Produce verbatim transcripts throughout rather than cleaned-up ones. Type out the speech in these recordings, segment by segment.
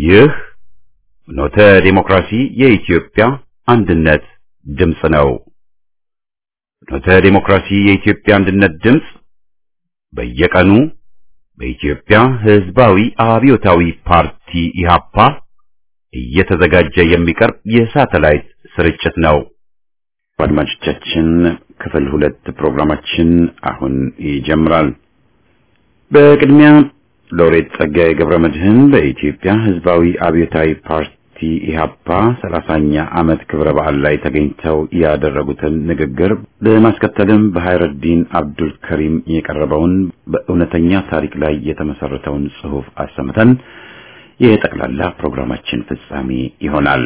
ይህ ኖተ ዲሞክራሲ የኢትዮጵያ አንድነት ድምጽ ነው። ኖተ ዲሞክራሲ የኢትዮጵያ አንድነት ድምጽ በየቀኑ በኢትዮጵያ ሕዝባዊ አብዮታዊ ፓርቲ ኢህአፓ እየተዘጋጀ የሚቀርብ የሳተላይት ስርጭት ነው። አድማጮቻችን ክፍል ሁለት ፕሮግራማችን አሁን ይጀምራል። በቅድሚያ ሎሬት ጸጋዬ ገብረመድህን በኢትዮጵያ ሕዝባዊ አብዮታዊ ፓርቲ ኢህአፓ ሰላሳኛ ዓመት ክብረ በዓል ላይ ተገኝተው ያደረጉትን ንግግር በማስከተልም በሃይረዲን አብዱል ከሪም የቀረበውን በእውነተኛ ታሪክ ላይ የተመሰረተውን ጽሑፍ አሰምተን የጠቅላላ ፕሮግራማችን ፍጻሜ ይሆናል።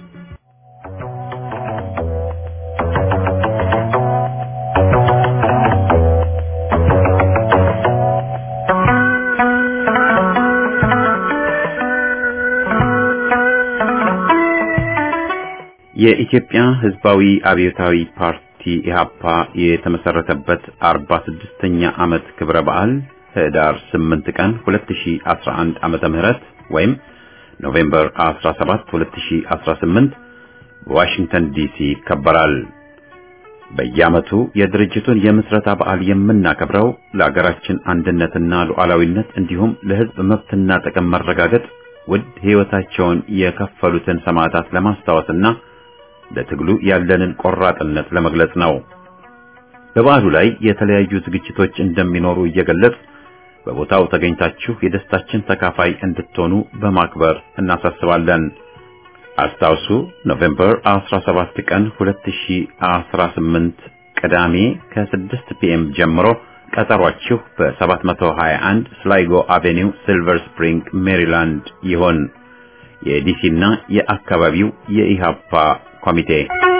የኢትዮጵያ ሕዝባዊ አብዮታዊ ፓርቲ ኢህአፓ የተመሰረተበት አርባ ስድስተኛ ዓመት ክብረ በዓል ህዳር ስምንት ቀን ሁለት ሺህ አስራ አንድ ዓመተ ምህረት ወይም ኖቬምበር አስራ ሰባት ሁለት ሺህ አስራ ስምንት በዋሽንግተን ዲሲ ይከበራል። በየዓመቱ የድርጅቱን የምስረታ በዓል የምናከብረው ለሀገራችን አንድነትና ሉዓላዊነት እንዲሁም ለሕዝብ መብትና ጥቅም መረጋገጥ ውድ ሕይወታቸውን የከፈሉትን ሰማዕታት ለማስታወስና ለትግሉ ያለንን ቆራጥነት ለመግለጽ ነው። በበዓሉ ላይ የተለያዩ ዝግጅቶች እንደሚኖሩ እየገለጽ በቦታው ተገኝታችሁ የደስታችን ተካፋይ እንድትሆኑ በማክበር እናሳስባለን። አስታውሱ ኖቬምበር አስራ ሰባት ቀን ሁለት ሺህ አስራ ስምንት ቅዳሜ ከስድስት ፒኤም ጀምሮ ቀጠሯችሁ በ721 ስላይጎ አቬኒው ሲልቨር ስፕሪንግ ሜሪላንድ ይሆን። የዲሲና የአካባቢው የኢሃፓ ኮሚቴ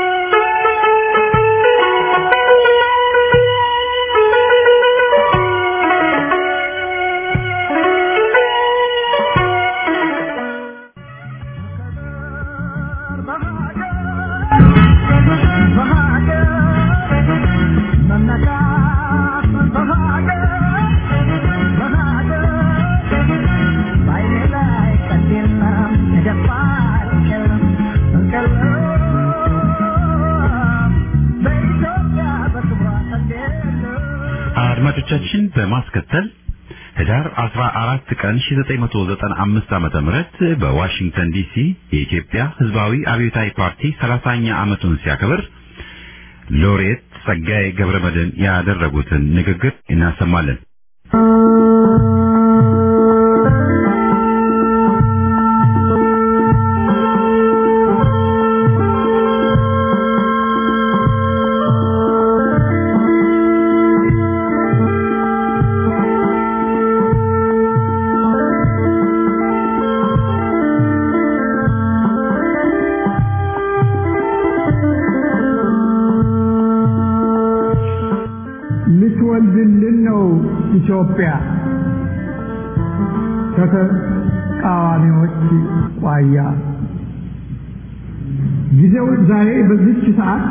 አድማጮቻችን በማስከተል ህዳር አስራ አራት ቀን ሺህ ዘጠኝ መቶ ዘጠና አምስት ዓመተ ምህረት በዋሽንግተን ዲሲ የኢትዮጵያ ሕዝባዊ አብዮታዊ ፓርቲ ሰላሳኛ ዓመቱን ሲያከብር ሎሬት ጸጋዬ ገብረመድህን ያደረጉትን ንግግር እናሰማለን። ኢትዮጵያ ተቃዋሚዎች ዋያ ጊዜው ዛሬ በዚህች ሰዓት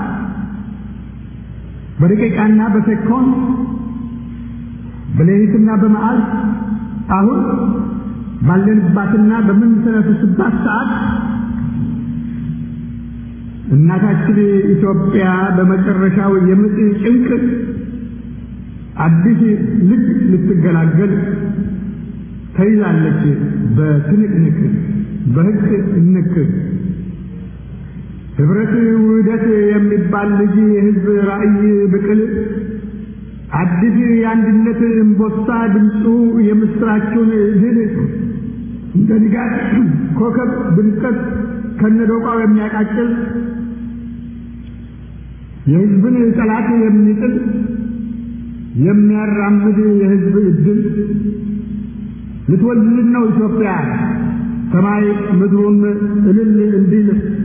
በደቂቃና በሴኮንድ በሌሊትና በመዓልት አሁን ባለንባትና በምንተነፍስባት ሰዓት እናታችን ኢትዮጵያ በመጨረሻው የምጥ ጭንቅ አዲስ ልጅ ልትገላገል ተይዛለች። በትንቅንቅ በህግ እንክ ህብረት ውህደት የሚባል ልጅ የህዝብ ራዕይ ብቅል አዲስ የአንድነት እምቦሳ ድምፁ የምስራቹን ድል እንደ ንጋት ኮከብ ድምቀት ከነዶቃው የሚያቃጭል የህዝብን ጠላት የሚጥል የሚያራምድ የህዝብ እድል ልትወልድ ነው ኢትዮጵያ ሰማይ ምድሩን እልል እንዲል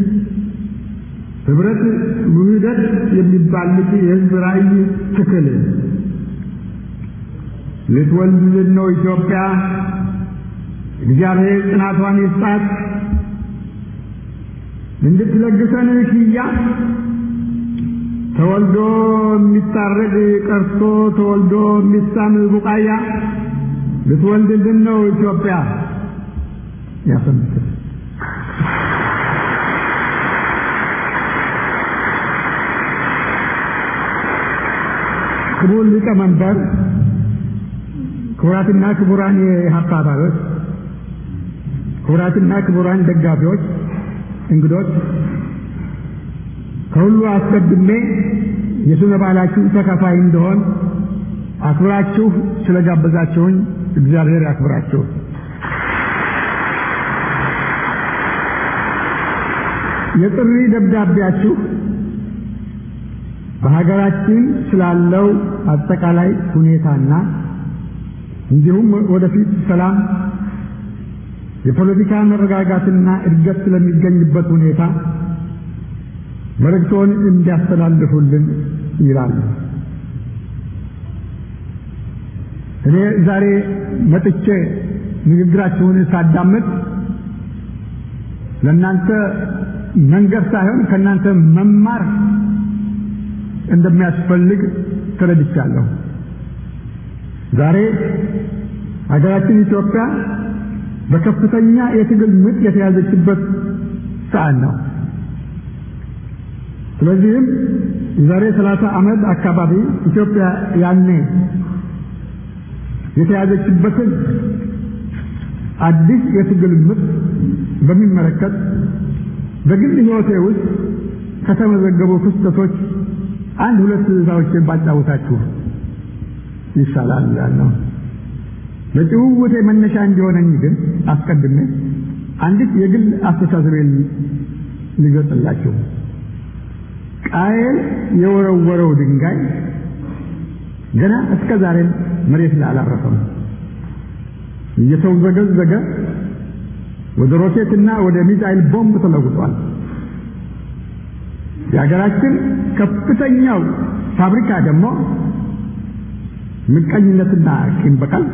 ህብረት ውህደት የሚባል ልጅ የህዝብ ራዕይ ትክል ልትወልድ ነው ኢትዮጵያ እግዚአብሔር ጽናቷን ይስጣት እንድትለግሰን ሽያ ተወልዶ የሚታረድ ቀርቶ ተወልዶ የሚሳም ቡቃያ ልትወልድልን ነው ኢትዮጵያ ያሰምተ ክቡር ሊቀመንበር፣ ክቡራትና ክቡራን የኢህአፓ አባላት፣ ክቡራትና ክቡራን ደጋፊዎች፣ እንግዶች፣ ከሁሉ አስቀድሜ የስነ በዓላችሁ ተካፋይ እንደሆን አክብራችሁ ስለጋበዛችሁኝ እግዚአብሔር ያክብራችሁ። የጥሪ ደብዳቤያችሁ በሀገራችን ስላለው አጠቃላይ ሁኔታና እንዲሁም ወደፊት ሰላም፣ የፖለቲካ መረጋጋትና እድገት ስለሚገኝበት ሁኔታ መልእክቶን እንዲያስተላልፉልን ይላል። እኔ ዛሬ መጥቼ ንግግራችሁን ሳዳምጥ ለእናንተ መንገር ሳይሆን ከእናንተ መማር እንደሚያስፈልግ ተረድቻለሁ። ዛሬ ሀገራችን ኢትዮጵያ በከፍተኛ የትግል ምጥ የተያዘችበት ሰዓት ነው። ስለዚህም ዛሬ ሰላሳ ዓመት አካባቢ ኢትዮጵያ ያኔ የተያዘችበትን አዲስ የትግል ምጥ በሚመለከት በግል ሕይወቴ ውስጥ ከተመዘገቡ ክስተቶች አንድ ሁለት ትዕዛዞችን ባጫውታችሁ ይሻላል ያለው። ለጭውውቴ መነሻ እንዲሆነኝ ግን አስቀድሜ አንዲት የግል አስተሳሰቤን ልገጽላችሁ። ቃየል የወረወረው ድንጋይ ገና እስከ ዛሬ መሬት ላይ አላረፈም። እየተወዘገዘገ ወደ ሮኬትና ወደ ሚሳኤል ቦምብ ተለውጧል። የሀገራችን ከፍተኛው ፋብሪካ ደግሞ ምቀኝነትና ቂም በቀል፣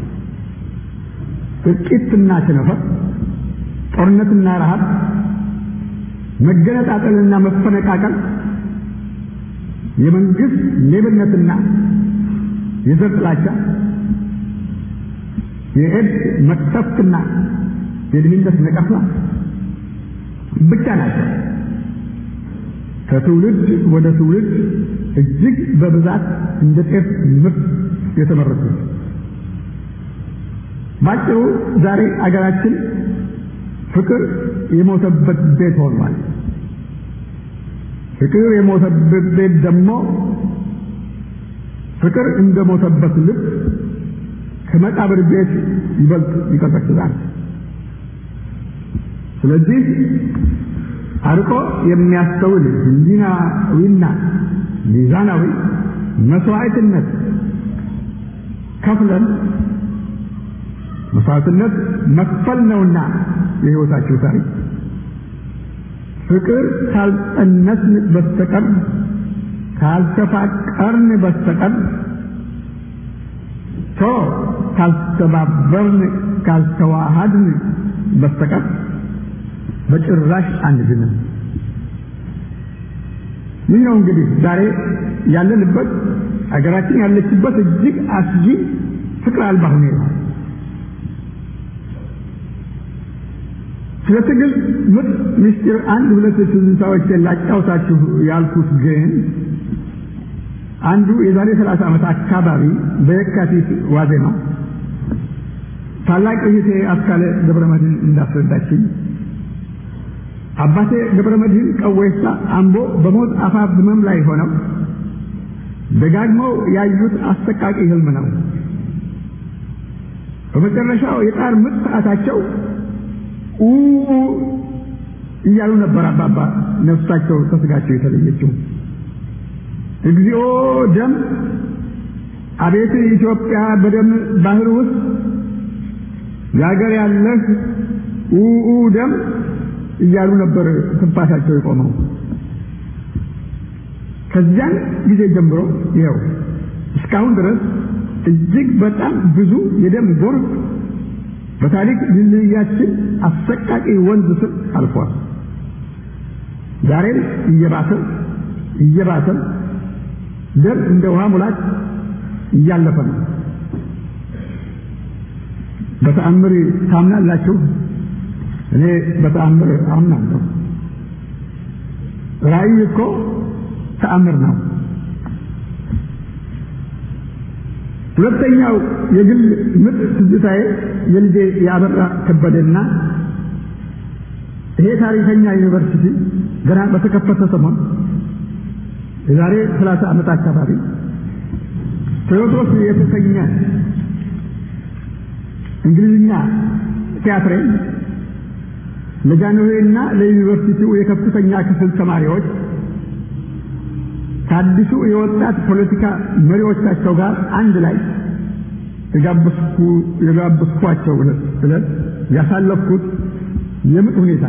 እልቂትና ቸነፈር፣ ጦርነትና ረሃብ፣ መገነጣጠልና መፈነቃቀል፣ የመንግስት ሌብነትና የዘር ጥላቻ፣ የኤድስ መቅሰፍትና የድህነት ነቀፋ ብቻ ናቸው ከትውልድ ወደ ትውልድ እጅግ በብዛት እንደ ጤፍ ምርት የተመረቱት። ባጭሩ ዛሬ አገራችን ፍቅር የሞተበት ቤት ሆኗል። ፍቅር የሞተበት ቤት ደግሞ ፍቅር እንደሞተበት ልብ ከመቃብር ቤት ይበልጥ ይቀዘቅዛል። ስለዚህ አርቆ የሚያስተውል ህሊናዊና ሚዛናዊ መስዋዕትነት ከፍለን መስዋዕትነት መክፈል ነውና የህይወታችሁ ታሪክ ፍቅር ካልጸነስን በስተቀር ካልተፋቀርን በስተቀር ቶ ካልተባበርን ካልተዋሃድን በስተቀር በጭራሽ አንድንም። ይህ ነው እንግዲህ ዛሬ ያለንበት ሀገራችን ያለችበት እጅግ አስጊ ፍቅር አልባ ሁኔታ። ስለ ትግል ምጥ ምስጢር አንድ ሁለት ትዝታዎች ላጫውታችሁ ያልኩት ግን አንዱ የዛሬ ሰላሳ ዓመት አካባቢ በየካቲት ዋዜማ ታላቅ እህቴ አስካለ ገብረመድህን እንዳስረዳችኝ አባቴ ገብረመድህን ቀወይሳ አምቦ በሞት አፋፍ ህመም ላይ ሆነው ደጋግመው ያዩት አሰቃቂ ህልም ነው። በመጨረሻው የጣር ምጥ ሰዓታቸው ኡ እያሉ ነበር አባባ ነፍሳቸው ተስጋቸው የተለየችው። እግዚኦ ደም፣ አቤት ኢትዮጵያ በደም ባህር ውስጥ ያገር ያለህ ኡ ደም እያሉ ነበር ትንፋሻቸው የቆመው። ከዚያን ጊዜ ጀምሮ ይኸው እስካሁን ድረስ እጅግ በጣም ብዙ የደም ጎርፍ በታሪክ ድልድያችን አሰቃቂ ወንዝ ስር አልፏል። ዛሬም እየባሰ እየባሰ ደም እንደ ውሃ ሙላት እያለፈ ነው። በተአምር ታምናላችሁ? እኔ በተአምር አምናለሁ። ራእይ እኮ ተአምር ነው። ሁለተኛው የግል ምጥ ትዝታዬ የልጄ ያበራ ከበደና ይሄ ታሪከኛ ዩኒቨርሲቲ ገና በተከፈተ ሰሞን የዛሬ ሰላሳ ዓመት አካባቢ ቴዎድሮስ የተሰኘ እንግሊዝኛ ቲያትር ለጃንሆይና ለዩኒቨርሲቲው የከፍተኛ ክፍል ተማሪዎች ታዲሱ የወጣት ፖለቲካ መሪዎቻቸው ጋር አንድ ላይ ተጋብስኩ የጋብስኳቸው ብለን ያሳለፍኩት የምጥ ሁኔታ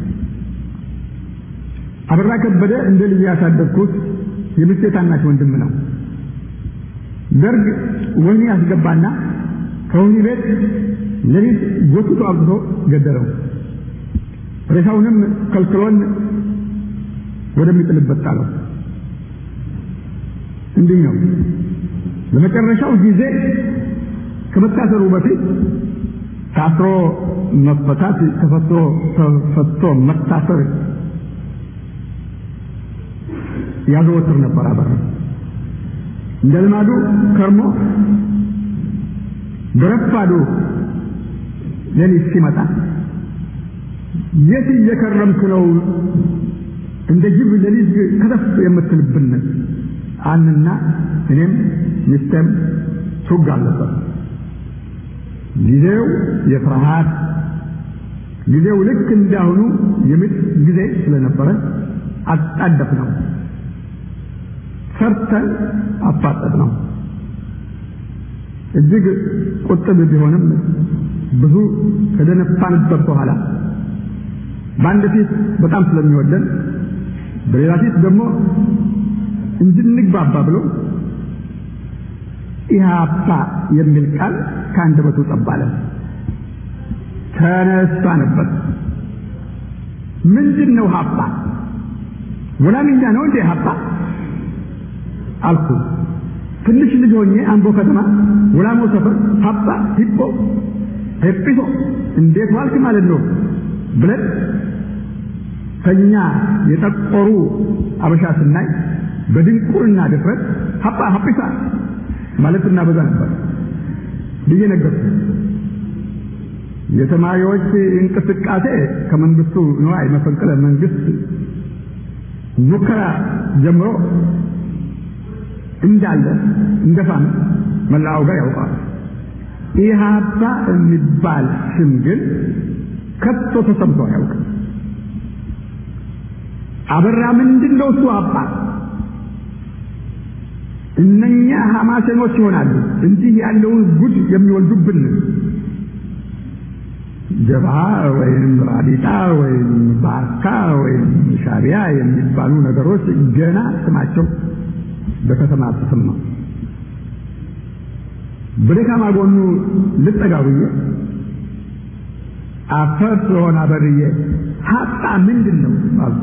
አበራ ከበደ እንደ ልጅ ያሳደግኩት የምስቴ ታናሽ ወንድም ነው። ደርግ ወህኒ ያስገባና ከወህኒ ቤት ለሊት ጎትቶ አብዝቶ ገደለው። ሬሳውንም ከልክሎን ወደሚጥልበት ጣለው። እንዲህ ነው ለመጨረሻው ጊዜ ከመታሰሩ በፊት ታስሮ መፈታት ተፈቶ ተፈቶ መታሰር ያዘወትር ነበር። አበራ እንደ ልማዱ ከርሞ በረፋዱ ሌሊት ሲመጣ የት እየከረምክ ነው እንደ ጅብ ሌሊት ከተፍ የምትልብን አንና እኔም ሚስተም ቱጋለበት። ጊዜው የፍርሃት ጊዜው ልክ እንዳሁኑ የምጥ ጊዜ ስለነበረ አጣደፍ ነው። ሰርተን አፋጠጥ ነው። እጅግ ቁጥብ ቢሆንም ብዙ ከደነፋንበት በኋላ በአንድ ፊት በጣም ስለሚወደን በሌላ ፊት ደግሞ እንድንግባባ ብሎ ኢህአፓ የሚል ቃል ከአንደበቱ ጠባለ። ተነሳንበት። ምንድነው ሀፓ? ወላሚኛ ነው እንዴ ሀፓ አልኩ። ትንሽ ልጅ ሆኜ አምቦ ከተማ ወላሞ ሰፈር ሀፓ ሂፖ ሄጲሶ እንዴት ዋልክ ማለት ነው ብለን ከኛ የጠቆሩ አበሻ ስናይ በድንቁርና ድፍረት ሀፓ ሀጲሳ ማለትና በዛ ነበር ብዬ ነገርኩ። የተማሪዎች እንቅስቃሴ ከመንግስቱ ነው አይመፈንቅለ መንግስት ሙከራ ጀምሮ እንዳለ እንደፋም መላው ጋር ያውቃል። ኢህአፓ የሚባል ስም ግን ከቶ ተሰምቶ ያውቃል። አበራ ምንድነው እሱ አባ እነኛ ሐማሴኖች ይሆናሉ እንዲህ ያለውን ጉድ የሚወልዱብን ጀብሃ ወይም ራዲጣ ወይም ባካ ወይም ሻቢያ የሚባሉ ነገሮች ገና ስማቸው በከተማ ተሰማ። በደካማ ጎኑ ልጠጋውዬ አፈር ስለሆነ አበርዬ ሀጣ ምንድነው አልኩ።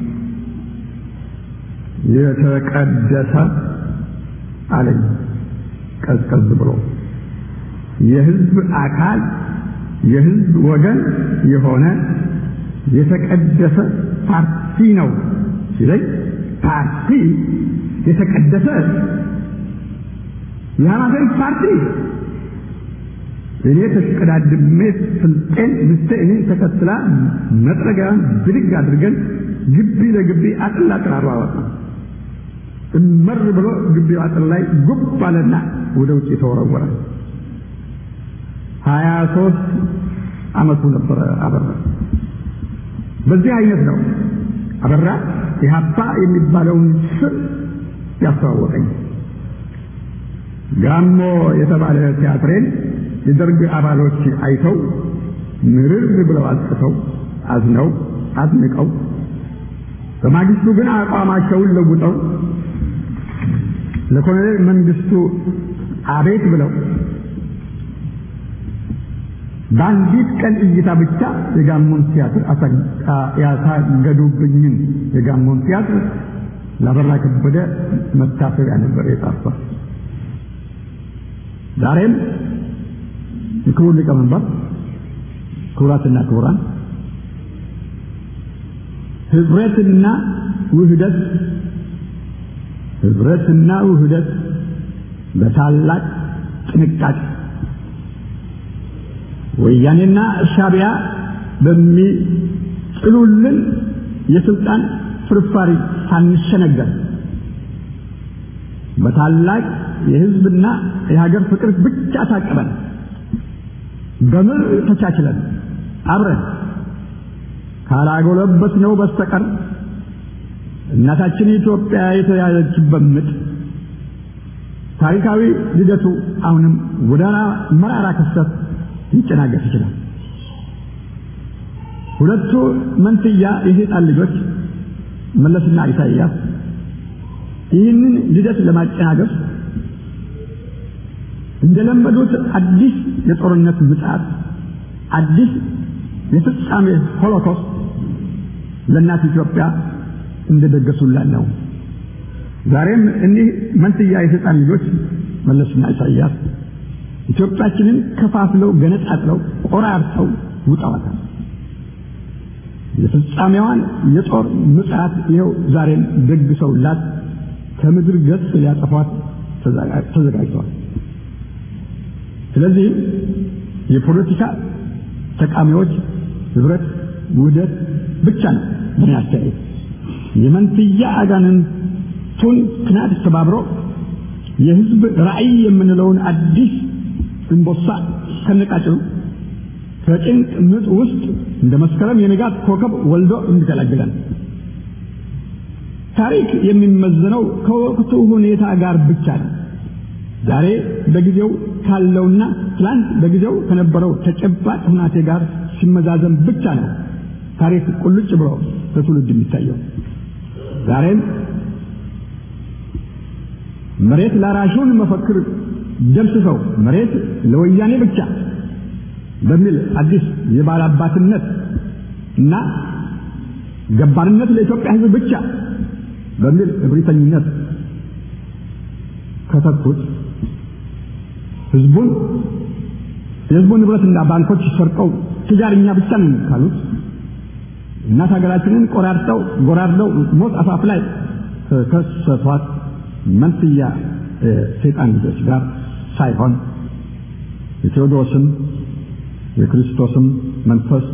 የተቀደሰ አለኝ ቀዝቀዝ ብሎ የህዝብ አካል የህዝብ ወገን የሆነ የተቀደሰ ፓርቲ ነው ሲለኝ ፓርቲ የተቀደሰ የሃይማኖት ፓርቲ እኔ ተሽቀዳድሜ ስልጤን ምስቴ እኔ ተከትላ መጥረጊያን ብድግ አድርገን ግቢ ለግቢ አጥላ አጥራራዋጣ እመር ብሎ ግቢው አጥር ላይ ጉብ አለና ወደ ውጭ ተወረወረ። ሀያ ሦስት ዓመቱ ነበር አበራ። በዚህ አይነት ነው አበራ ኢህአፓ የሚባለውን ስም ያስተዋወቀኝ። ጋሞ የተባለ ቲያትሬን የደርግ አባሎች አይተው ምርር ብለው አጥተው አዝነው አድንቀው በማግስቱ ግን አቋማቸውን ለውጠው ለኮሎኔል መንግስቱ አቤት ብለው በአንዲት ቀን እይታ ብቻ የጋሞን ቲያትር ያሳገዱብኝን የጋሞን ቲያትር ለአበራ ከበደ መታሰቢያ ነበር የጻፈው። ዛሬም የክቡር ሊቀመንበር ክቡራትና ክቡራን ህብረትና ውህደት ህብረትና ውህደት በታላቅ ጥንቃቄ ወያኔና ሻቢያ በሚጥሉልን የስልጣን ፍርፋሪ ሳንሸነገር በታላቅ የህዝብና የሀገር ፍቅር ብቻ ታቀበን በምር ተቻችለን አብረን ካላጎለበት ነው በስተቀር እናታችን ኢትዮጵያ የተያዘችበት ምጥ ታሪካዊ ልደቱ አሁንም ወደና መራራ ክስተት ሊጨናገፍ ይችላል። ሁለቱ መንትያ የሰይጣን ልጆች መለስና ኢሳይያስ ይህንን ልደት ለማጨናገፍ እንደለመዱት አዲስ የጦርነት ምጽአት አዲስ የፍጻሜ ሆሎኮስት ለእናት ኢትዮጵያ እንደደገሱላት ነው። ዛሬም እኒህ መንትያ የሰይጣን ልጆች መለስና ኢሳይያስ ኢትዮጵያችንን ከፋፍለው ገነጣጥለው ቆራርጠው ውጠዋታል። የፍጻሜዋን የጦር ምጽአት ይኸው ዛሬም ደግሰውላት ከምድር ገጽ ሊያጠፏት ተዘጋጅተዋል። ስለዚህ የፖለቲካ ተቃዋሚዎች ህብረት ውህደት ብቻ ነው የሚያስተያየው። የመንትያ አጋንንቱን ክናድ ተባብሮ የህዝብ ራዕይ የምንለውን አዲስ እንቦሳ ከነቃጭሉ ከጭንቅ ምጥ ውስጥ እንደ መስከረም የንጋት ኮከብ ወልዶ እንዲገላግለን ታሪክ የሚመዘነው ከወቅቱ ሁኔታ ጋር ብቻ ነው። ዛሬ በጊዜው ካለውና ትላንት በጊዜው ከነበረው ተጨባጭ ሁኔታ ጋር ሲመዛዘን ብቻ ነው ታሪክ ቁልጭ ብሎ በትውልድ የሚታየው። ዛሬም መሬት ላራሹን መፈክር ደምስሰው መሬት ለወያኔ ብቻ በሚል አዲስ የባላባትነት እና ገባርነት ለኢትዮጵያ ህዝብ ብቻ በሚል እብሪተኝነት ከተኩት ህዝቡን የህዝቡን ንብረትና ባንኮች ሰርቀው ትጃርኛ ብቻ ነው ካሉት እናት ሀገራችንን ቆራርጠው ጎራርደው ሞት አፋፍ ላይ ከሰቷት መንትያ ሰይጣን ልጆች ጋር ሳይሆን የቴዎድሮስም የክርስቶስም መንፈስ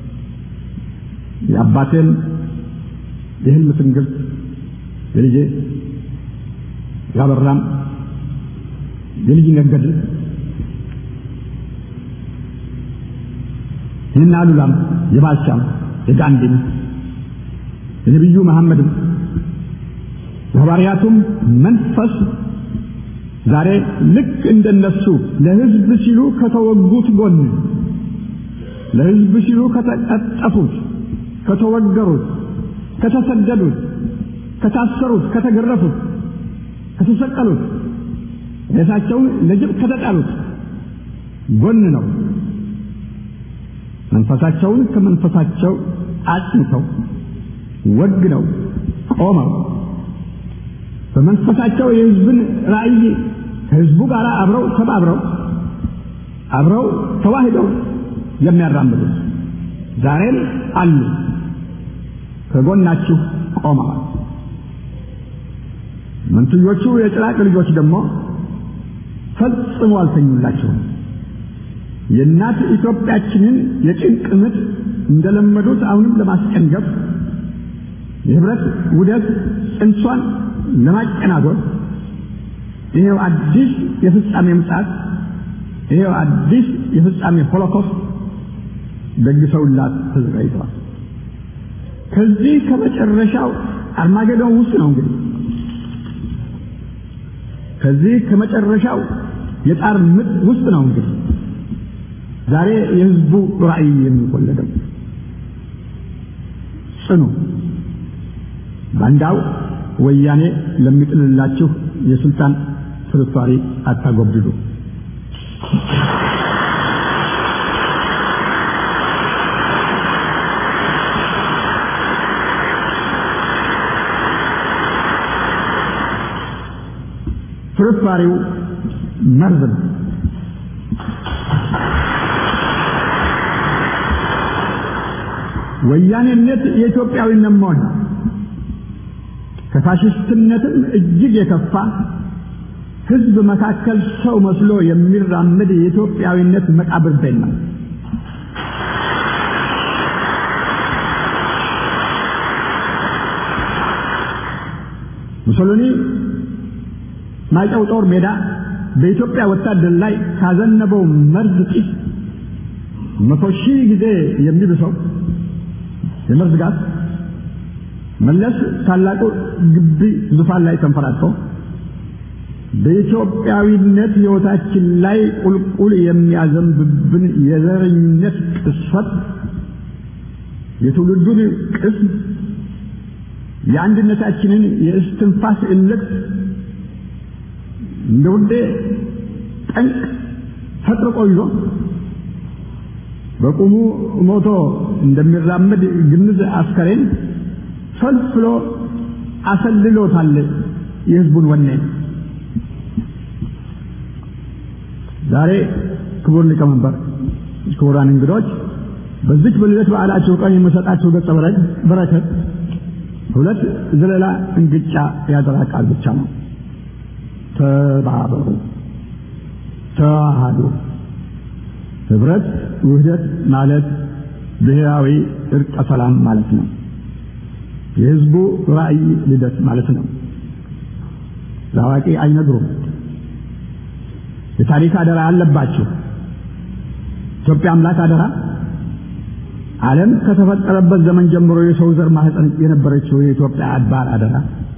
የአባቴን የህልም ትንግርት የልጄ ያበራም የልጅ ነገድ የናሉላም የባልቻም የጋንዲም የነብዩ መሐመድም የሐዋርያቱም መንፈስ ዛሬ ልክ እንደነሱ ለህዝብ ሲሉ ከተወጉት ጎን ለህዝብ ሲሉ ከተቀጠፉት ከተወገሩት ከተሰደዱት ከታሰሩት ከተገረፉት ከተሰቀሉት ራሳቸውን ለጅብ ከተጣሉት ጎን ነው። መንፈሳቸውን ከመንፈሳቸው አጥንተው ወግነው ቆመው በመንፈሳቸው የህዝብን ራዕይ ከህዝቡ ጋር አብረው ተባብረው አብረው ተዋህደው የሚያራምዱ ዛሬም አሉ፣ ከጎናችሁ ቆመዋል። መንትዮቹ የጭራቅ ልጆች ደግሞ ፈጽሞ አልተኙላቸውም። የእናት ኢትዮጵያችንን የጭንቅ ምጥ እንደለመዱት አሁንም ለማስጨንገፍ የህብረት ውደት ጽንሷን ለማጨናጎል ይሄው አዲስ የፍጻሜ ምጽአት ይሄው አዲስ የፍጻሜ ሆሎኮስት ደግሰውላት ተዘጋጅተዋል። ከዚህ ከመጨረሻው አርማጌዶን ውስጥ ነው እንግዲህ ከዚህ ከመጨረሻው የጣር ምጥ ውስጥ ነው እንግዲህ ዛሬ የህዝቡ ራዕይ የሚወለደው። ጽኑ ባንዳው ወያኔ ለሚጥልላችሁ የስልጣን ፍርፋሪ አታጎብድዱ። ፍርፋሪው መርዝ ነው። ወያኔነት የኢትዮጵያዊነት ሞት ከፋሽስትነትም እጅግ የከፋ ህዝብ መካከል ሰው መስሎ የሚራመድ የኢትዮጵያዊነት መቃብር ቤት ነው። ሙሶሎኒ ማይጨው ጦር ሜዳ በኢትዮጵያ ወታደር ላይ ካዘነበው መርዝ ጢስ መቶ ሺህ ጊዜ የሚብሰው የመርዝ ጋዝ መለስ ታላቁ ግቢ ዙፋን ላይ ተንፈራቶ በኢትዮጵያዊነት ህይወታችን ላይ ቁልቁል የሚያዘንብብን የዘረኝነት ቅስፈት የትውልዱን ቅስም የአንድነታችንን የእስትንፋስ እልቅት እንደውዴ ጠንቅ ፈጥሮ ይዞ በቁሙ ሞቶ እንደሚራመድ ግንዝ አስከሬን ፈልፍሎ አሰልሎታል የህዝቡን ወኔ። ዛሬ ክቡር ሊቀመንበር፣ ክቡራን እንግዶች፣ በዚህ በልደት በዓላችሁ ቀን የምሰጣችሁ ገጸ በረከት ሁለት ዘለላ እንግጫ ያደራ ቃል ብቻ ነው። ተባበሩ፣ ተዋሃዱ። ህብረት ውህደት ማለት ብሔራዊ እርቀ ሰላም ማለት ነው። የህዝቡ ራዕይ ልደት ማለት ነው። ዛዋቂ አይነግሩም። የታሪክ አደራ አለባችሁ። ኢትዮጵያ አምላክ አደራ ዓለም ከተፈጠረበት ዘመን ጀምሮ የሰው ዘር ማህፀን የነበረችው የኢትዮጵያ አድባር አደራ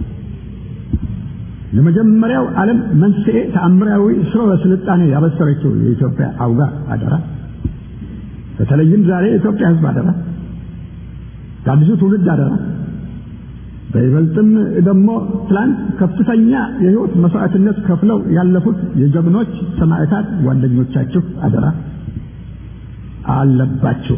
ለመጀመሪያው ዓለም መንስኤ ተአምራዊ ስርወ ስልጣኔ ያበሰረችው የኢትዮጵያ አውጋ አደራ በተለይም ዛሬ የኢትዮጵያ ህዝብ አደራ ከአዲሱ ትውልድ አደራ በይበልጥም ደግሞ ትላንት ከፍተኛ የህይወት መስዋዕትነት ከፍለው ያለፉት የጀግኖች ሰማዕታት ጓደኞቻችሁ አደራ አለባችሁ።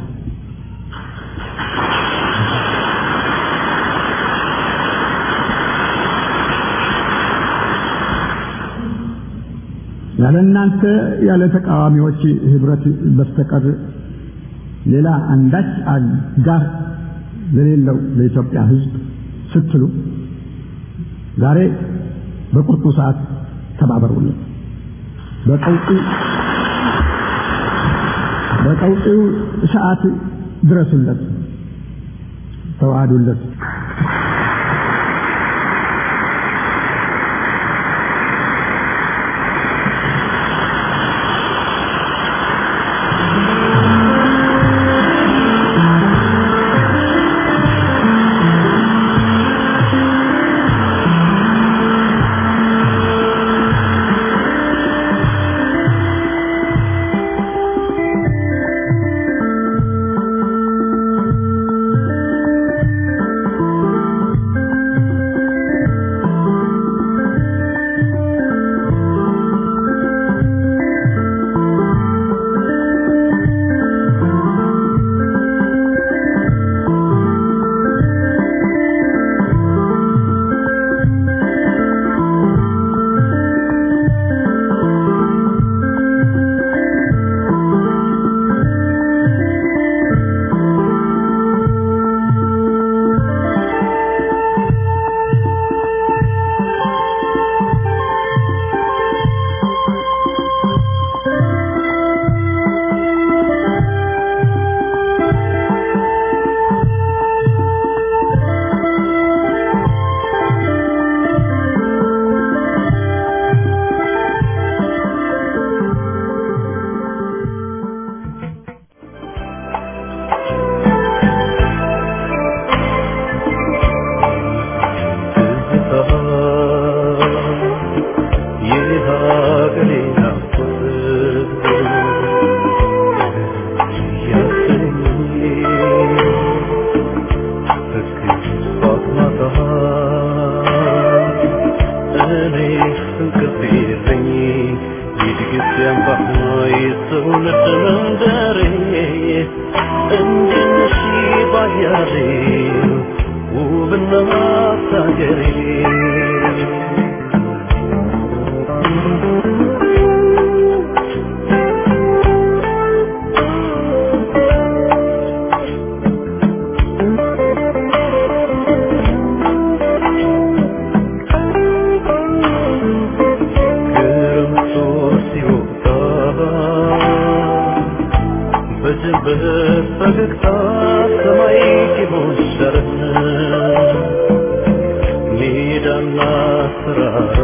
ያለ እናንተ ያለ ተቃዋሚዎች ህብረት በስተቀር ሌላ አንዳች አጋር ለሌለው ለኢትዮጵያ ህዝብ ስትሉ ዛሬ በቁርጡ ሰዓት ተባበሩልን። በቀውጢ በቀውጢው ሰዓት ድረሱለት፣ ተዋሃዱለት። በፈገግታ ሰማይ ሲሞሸር ሜዳና ተራራ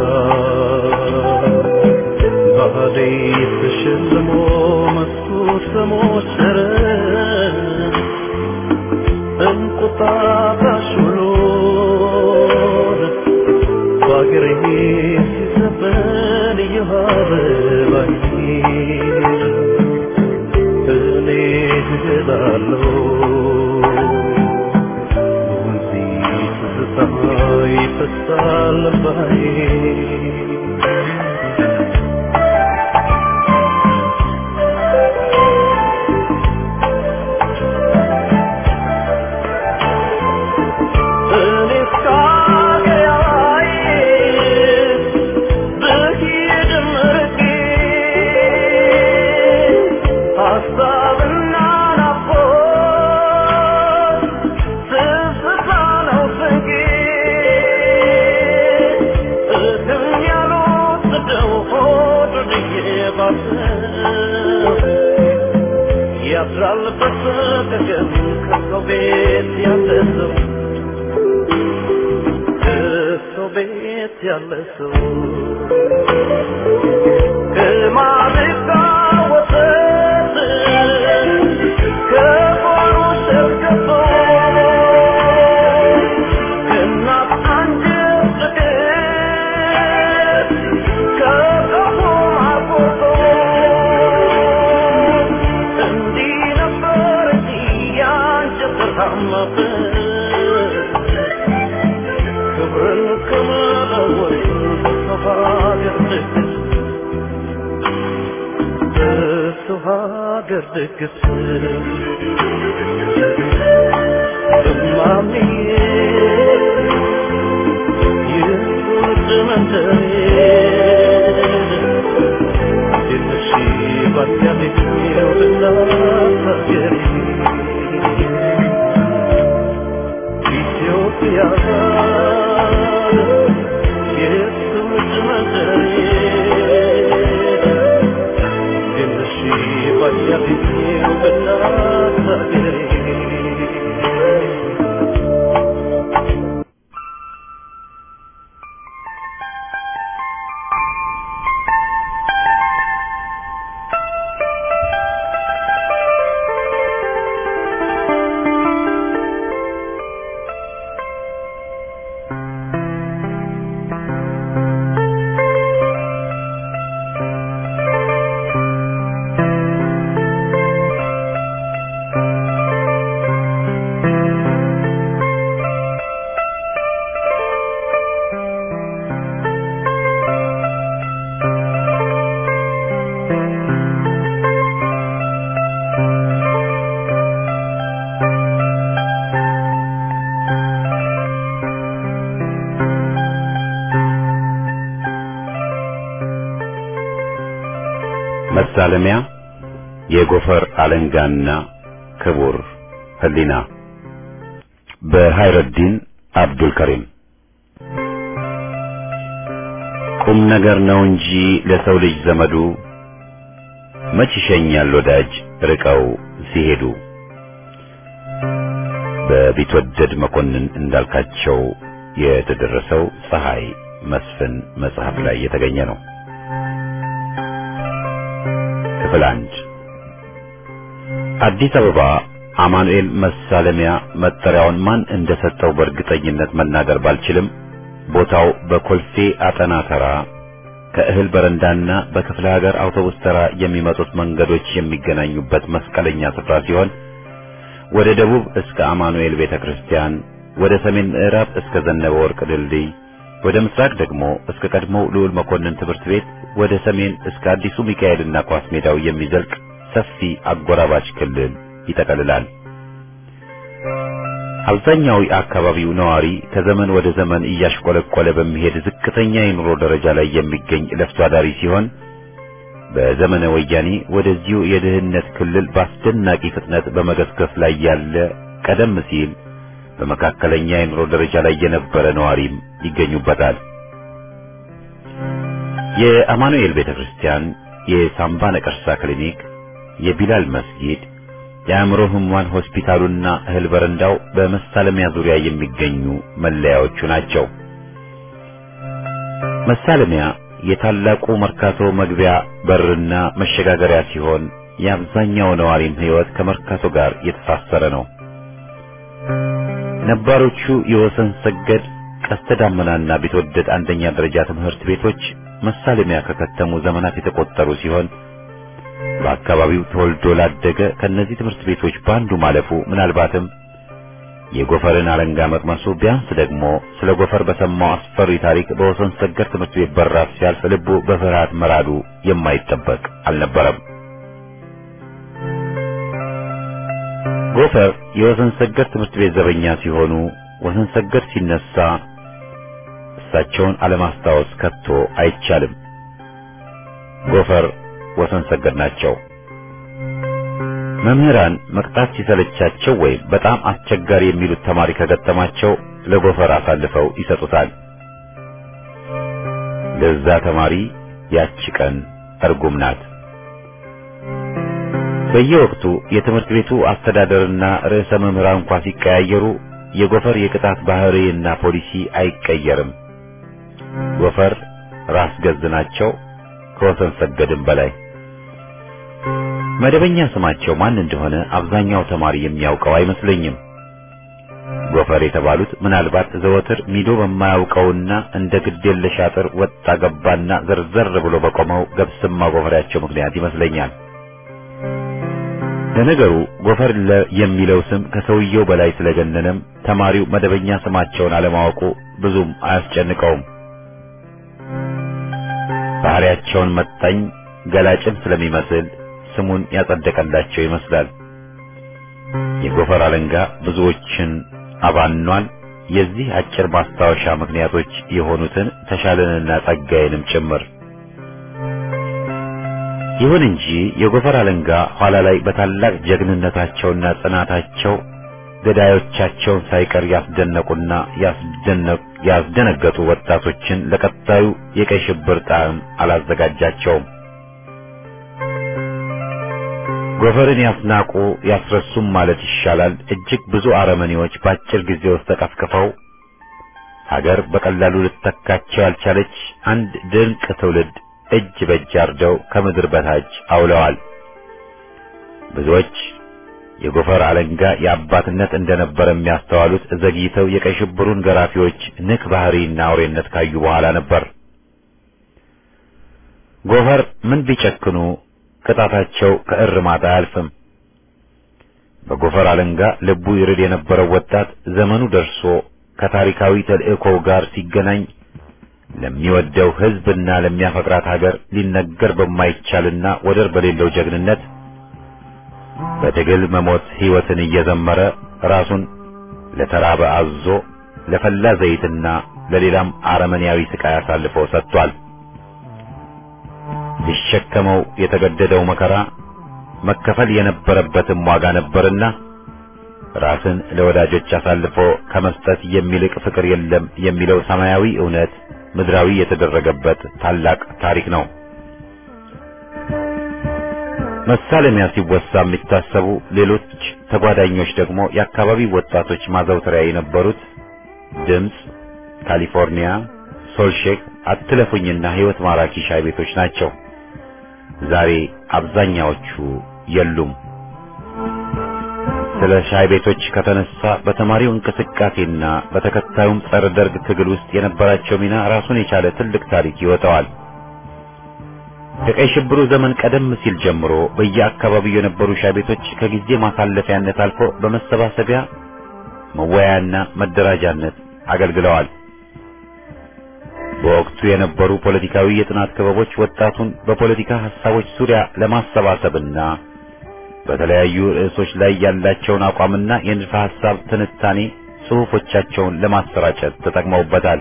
ባደይ ተሸልሞ መስኩ ተሞሸረ እንቁጣጣሽ ውሎ ባገሬ ሲዘፈን እየሃበባይ እኔ እሄዳለሁ ወንዚ ትዝታ ይፈሳል ባይ መሳለሚያ የጎፈር አለንጋና ክቡር ህሊና በሃይረዲን አብዱል ከሪም። ቁም ነገር ነው እንጂ ለሰው ልጅ ዘመዱ መች ይሸኛል ወዳጅ ርቀው ሲሄዱ። በቢትወደድ መኮንን እንዳልካቸው የተደረሰው ፀሐይ መስፍን መጽሐፍ ላይ የተገኘ ነው። ክፍል አንድ። አዲስ አበባ አማኑኤል መሳለሚያ መጠሪያውን ማን እንደሰጠው በእርግጠኝነት መናገር ባልችልም ቦታው በኮልፌ አጠና ተራ ከእህል በረንዳና በክፍለ ሀገር አውቶቡስ ተራ የሚመጡት መንገዶች የሚገናኙበት መስቀለኛ ስፍራ ሲሆን ወደ ደቡብ እስከ አማኑኤል ቤተክርስቲያን፣ ወደ ሰሜን ምዕራብ እስከ ዘነበ ወርቅ ድልድይ፣ ወደ ምስራቅ ደግሞ እስከ ቀድሞው ልዑል መኮንን ትምህርት ቤት፣ ወደ ሰሜን እስከ አዲሱ ሚካኤልና ኳስ ሜዳው የሚዘልቅ ሰፊ አጎራባች ክልል ይጠቀልላል። አብዛኛው የአካባቢው ነዋሪ ከዘመን ወደ ዘመን እያሽቆለቆለ በሚሄድ ዝቅተኛ የኑሮ ደረጃ ላይ የሚገኝ ለፍቶ አዳሪ ሲሆን በዘመነ ወያኔ ወደዚሁ የድህነት ክልል በአስደናቂ ፍጥነት በመገስገስ ላይ ያለ ቀደም ሲል በመካከለኛ የኑሮ ደረጃ ላይ የነበረ ነዋሪም ይገኙበታል። የአማኑኤል ቤተክርስቲያን፣ የሳምባ ነቀርሳ ክሊኒክ፣ የቢላል መስጊድ፣ የአእምሮ ህሙማን ሆስፒታሉና እህል በረንዳው በመሳለሚያ ዙሪያ የሚገኙ መለያዎቹ ናቸው። መሳለሚያ የታላቁ መርካቶ መግቢያ በርና መሸጋገሪያ ሲሆን የአብዛኛው ነዋሪም ህይወት ከመርካቶ ጋር የተሳሰረ ነው። ነባሮቹ የወሰን ሰገድ ቀስተ ዳመናና ቢትወደድ አንደኛ ደረጃ ትምህርት ቤቶች መሳለሚያ ከከተሙ ዘመናት የተቆጠሩ ሲሆን በአካባቢው ተወልዶ ላደገ ከነዚህ ትምህርት ቤቶች ባንዱ ማለፉ ምናልባትም የጎፈርን አለንጋ መቅመሱ ቢያንስ ደግሞ ስለ ጎፈር በሰማው አስፈሪ ታሪክ በወሰን ሰገድ ትምህርት ቤት በራፍ ሲያልፍ ልቡ በፍርሃት መራዱ የማይጠበቅ አልነበረም። ጎፈር የወሰን ሰገድ ትምህርት ቤት ዘበኛ ሲሆኑ ወሰን ሰገድ ሲነሳ እሳቸውን አለማስታወስ ከቶ አይቻልም። ጎፈር ወሰን ሰገድ ናቸው። መምህራን መቅጣት ሲሰለቻቸው ወይም በጣም አስቸጋሪ የሚሉት ተማሪ ከገጠማቸው ለጎፈር አሳልፈው ይሰጡታል። ለዛ ተማሪ ያቺ ቀን እርጉም ናት። በየወቅቱ የትምህርት ቤቱ አስተዳደርና ርዕሰ መምህራን እንኳን ሲቀያየሩ የጎፈር የቅጣት ባህሪና ፖሊሲ አይቀየርም። ጎፈር ራስ ገዝ ናቸው ከወሰን ሰገድም በላይ። መደበኛ ስማቸው ማን እንደሆነ አብዛኛው ተማሪ የሚያውቀው አይመስለኝም። ጎፈር የተባሉት ምናልባት ዘወትር ሚዶ በማያውቀውና እንደ ግዴለሽ አጥር ወጣ ገባና ዘርዘር ብሎ በቆመው ገብስማ ጎፈሬያቸው ምክንያት ይመስለኛል። ለነገሩ ጎፈር የሚለው ስም ከሰውየው በላይ ስለገነነም ተማሪው መደበኛ ስማቸውን አለማወቁ ብዙም አያስጨንቀውም። ባህሪያቸውን መጣኝ ገላጭም ስለሚመስል ስሙን ያጸደቀላቸው ይመስላል። የጎፈር አለንጋ ብዙዎችን አባኗል። የዚህ አጭር ማስታወሻ ምክንያቶች የሆኑትን ተሻለንና ጸጋዬንም ጭምር። ይሁን እንጂ የጎፈር አለንጋ ኋላ ላይ በታላቅ ጀግንነታቸውና ጽናታቸው ገዳዮቻቸውን ሳይቀር ያስደነቁና ያስደነቁ ያስደነገጡ ወጣቶችን ለቀጣዩ የቀይ ሽብር ጣዕም አላዘጋጃቸውም። ጎፈርን ያስናቁ ያስረሱም ማለት ይሻላል። እጅግ ብዙ አረመኔዎች በአጭር ጊዜ ውስጥ ተቀፍቅፈው ሀገር በቀላሉ ልትተካቸው ያልቻለች አንድ ድንቅ ትውልድ እጅ በእጅ አርደው ከምድር በታች አውለዋል። ብዙዎች የጎፈር አለንጋ የአባትነት እንደነበረ የሚያስተዋሉት ዘግይተው የቀይ ሽብሩን ገራፊዎች ንክ ባህሪና አውሬነት ካዩ በኋላ ነበር። ጎፈር ምን ቢጨክኑ ቅጣታቸው ከእርማት አያልፍም። በጎፈር አለንጋ ልቡ ይርድ የነበረው ወጣት ዘመኑ ደርሶ ከታሪካዊ ተልእኮው ጋር ሲገናኝ ለሚወደው ሕዝብና ለሚያፈቅራት ሀገር ሊነገር በማይቻልና ወደር በሌለው ጀግንነት በትግል መሞት ሕይወትን እየዘመረ ራሱን ለተራበ አዞ ለፈላ ዘይትና ለሌላም አረመኔያዊ ስቃይ አሳልፎ ሰጥቷል። ሊሸከመው የተገደደው መከራ መከፈል የነበረበትም ዋጋ ነበርና ራስን ለወዳጆች አሳልፎ ከመስጠት የሚልቅ ፍቅር የለም የሚለው ሰማያዊ እውነት ምድራዊ የተደረገበት ታላቅ ታሪክ ነው። መሳለሚያ ሲወሳ የሚታሰቡ ሌሎች ተጓዳኞች ደግሞ የአካባቢ ወጣቶች ማዘውተሪያ የነበሩት ድምጽ፣ ካሊፎርኒያ፣ ሶልሼክ፣ አትለፉኝና ሕይወት ማራኪ ሻይ ቤቶች ናቸው። ዛሬ አብዛኛዎቹ የሉም። ስለ ሻይ ቤቶች ከተነሳ በተማሪው እንቅስቃሴና በተከታዩም ጸረ ደርግ ትግል ውስጥ የነበራቸው ሚና ራሱን የቻለ ትልቅ ታሪክ ይወጣዋል። ከቀይ ሽብሩ ዘመን ቀደም ሲል ጀምሮ በየአካባቢው የነበሩ ሻይ ቤቶች ከጊዜ ማሳለፊያነት አልፎ በመሰባሰቢያ መወያያና መደራጃነት አገልግለዋል። በወቅቱ የነበሩ ፖለቲካዊ የጥናት ክበቦች ወጣቱን በፖለቲካ ሐሳቦች ዙሪያ ለማሰባሰብና በተለያዩ ርዕሶች ላይ ያላቸውን አቋምና የንድፈ ሐሳብ ትንታኔ ጽሑፎቻቸውን ለማሰራጨት ተጠቅመውበታል።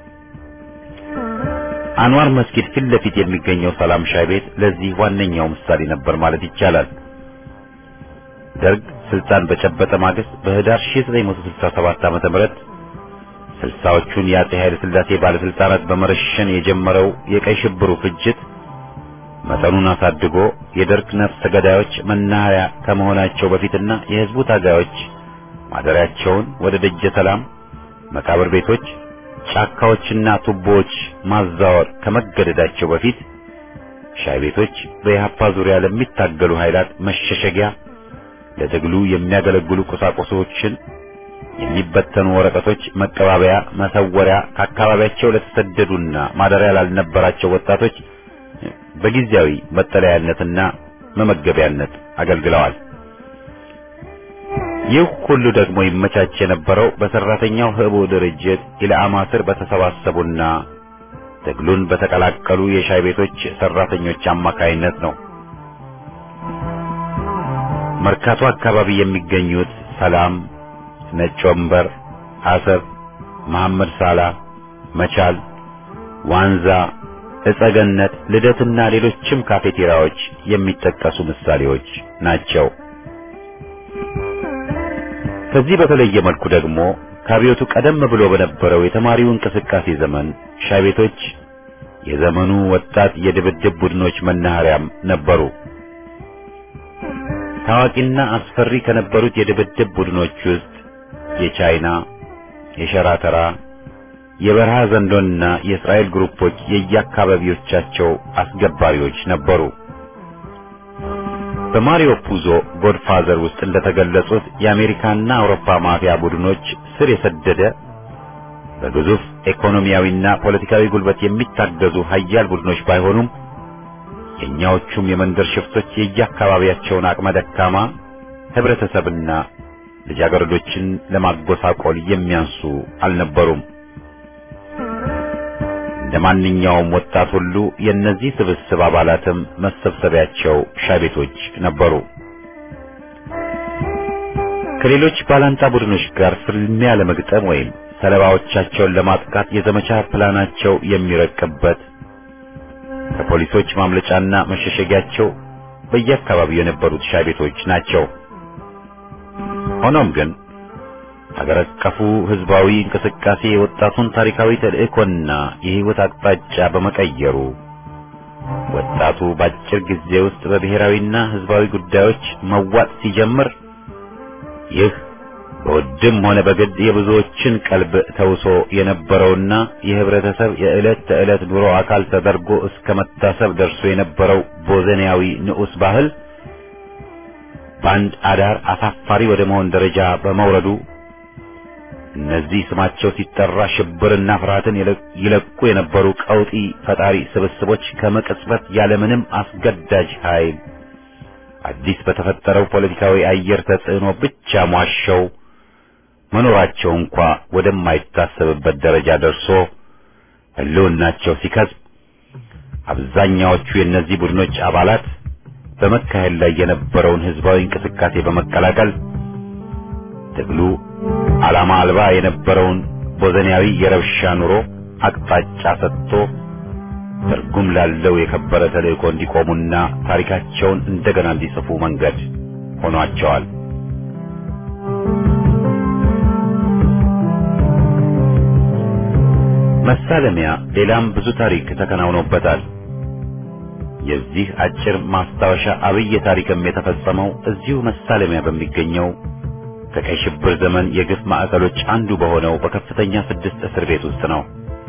አንዋር መስጊድ ፊት ለፊት የሚገኘው ሰላም ሻይ ቤት ለዚህ ዋነኛው ምሳሌ ነበር ማለት ይቻላል። ደርግ ስልጣን በጨበጠ ማግስት በህዳር ሺህ ዘጠኝ መቶ ስልሳ ሰባት ዓመተ ምህረት ስልሳዎቹን የአፄ ኃይለ ሥላሴ ባለስልጣናት በመረሸን የጀመረው የቀይ ሽብሩ ፍጅት መጠኑን አሳድጎ የደርግ ነፍሰ ገዳዮች መናኸሪያ ከመሆናቸው በፊትና የህዝቡ ታጋዮች ማደሪያቸውን ወደ ደጀ ሰላም፣ መቃብር ቤቶች፣ ጫካዎችና ቱቦዎች ማዛወር ከመገደዳቸው በፊት ሻይ ቤቶች በኢህአፓ ዙሪያ ለሚታገሉ ኃይላት መሸሸጊያ፣ ለትግሉ የሚያገለግሉ ቁሳቁሶችን፣ የሚበተኑ ወረቀቶች መቀባበያ፣ መሰወሪያ ከአካባቢያቸው ለተሰደዱና ማደሪያ ላልነበራቸው ወጣቶች በጊዜያዊ መጠለያነትና መመገቢያነት አገልግለዋል። ይህ ሁሉ ደግሞ ይመቻች የነበረው በሰራተኛው ህቡ ድርጅት ኢላማ ስር በተሰባሰቡና ትግሉን በተቀላቀሉ የሻይ ቤቶች ሰራተኞች አማካይነት ነው። መርካቶ አካባቢ የሚገኙት ሰላም፣ ነጭ ወንበር፣ አሰብ፣ መሐመድ ሳላ፣ መቻል፣ ዋንዛ፣ እጸገነት፣ ልደትና ሌሎችም ካፌቴሪያዎች የሚጠቀሱ ምሳሌዎች ናቸው። ከዚህ በተለየ መልኩ ደግሞ ከአብዮቱ ቀደም ብሎ በነበረው የተማሪው እንቅስቃሴ ዘመን ሻይ ቤቶች የዘመኑ ወጣት የድብድብ ቡድኖች መናኸሪያም ነበሩ። ታዋቂና አስፈሪ ከነበሩት የድብድብ ቡድኖች ውስጥ የቻይና፣ የሸራተራ፣ የበረሃ ዘንዶና የእስራኤል ግሩፖች የየአካባቢዎቻቸው አስገባሪዎች ነበሩ። በማሪዮ ፑዞ ጎድፋዘር ውስጥ እንደተገለጹት የአሜሪካና አውሮፓ ማፊያ ቡድኖች ስር የሰደደ በግዙፍ ኢኮኖሚያዊና ፖለቲካዊ ጉልበት የሚታገዙ ኃያል ቡድኖች ባይሆኑም የኛዎቹም የመንደር ሽፍቶች የየአካባቢያቸውን አቅመ ደካማ ህብረተሰብና ልጃገረዶችን ለማጎሳቆል የሚያንሱ አልነበሩም። እንደማንኛውም ወጣት ሁሉ የነዚህ ስብስብ አባላትም መሰብሰቢያቸው ሻይ ቤቶች ነበሩ። ከሌሎች ባላንጣ ቡድኖች ጋር ፍልሚያ ለመግጠም ወይም ሰለባዎቻቸውን ለማጥቃት የዘመቻ ፕላናቸው የሚረቅበት ከፖሊሶች ማምለጫና መሸሸጊያቸው በየአካባቢው የነበሩት ሻይ ቤቶች ናቸው። ሆኖም ግን ሀገር አቀፉ ህዝባዊ እንቅስቃሴ የወጣቱን ታሪካዊ ተልእኮና የህይወት አቅጣጫ በመቀየሩ ወጣቱ በአጭር ጊዜ ውስጥ በብሔራዊና ህዝባዊ ጉዳዮች መዋጥ ሲጀምር ይህ በውድም ሆነ በግድ የብዙዎችን ቀልብ ተውሶ የነበረውና የህብረተሰብ የዕለት ተዕለት ኑሮ አካል ተደርጎ እስከ መታሰብ ደርሶ የነበረው ቦዘኒያዊ ንዑስ ባህል በአንድ አዳር አሳፋሪ ወደ መሆን ደረጃ በመውረዱ እነዚህ ስማቸው ሲጠራ ሽብርና ፍርሃትን ይለቁ የነበሩ ቀውጢ ፈጣሪ ስብስቦች ከመቅጽበት ያለምንም አስገዳጅ ኃይል አዲስ በተፈጠረው ፖለቲካዊ አየር ተጽዕኖ ብቻ ሟሸው መኖራቸው እንኳ ወደማይታሰብበት ደረጃ ደርሶ ህልውናቸው ሲከስብ አብዛኛዎቹ የእነዚህ ቡድኖች አባላት በመካሄድ ላይ የነበረውን ህዝባዊ እንቅስቃሴ በመቀላቀል ትግሉ ዓላማ አልባ የነበረውን ቦዘኒያዊ የረብሻ ኑሮ አቅጣጫ ሰጥቶ ትርጉም ላለው የከበረ ተልእኮ እንዲቆሙና ታሪካቸውን እንደገና እንዲጽፉ መንገድ ሆኗቸዋል። መሳለሚያ ሌላም ብዙ ታሪክ ተከናውኖበታል። የዚህ አጭር ማስታወሻ አብይ ታሪክም የተፈጸመው እዚሁ መሳለሚያ በሚገኘው ከቀይ ሽብር ዘመን የግፍ ማዕከሎች አንዱ በሆነው በከፍተኛ ስድስት እስር ቤት ውስጥ ነው።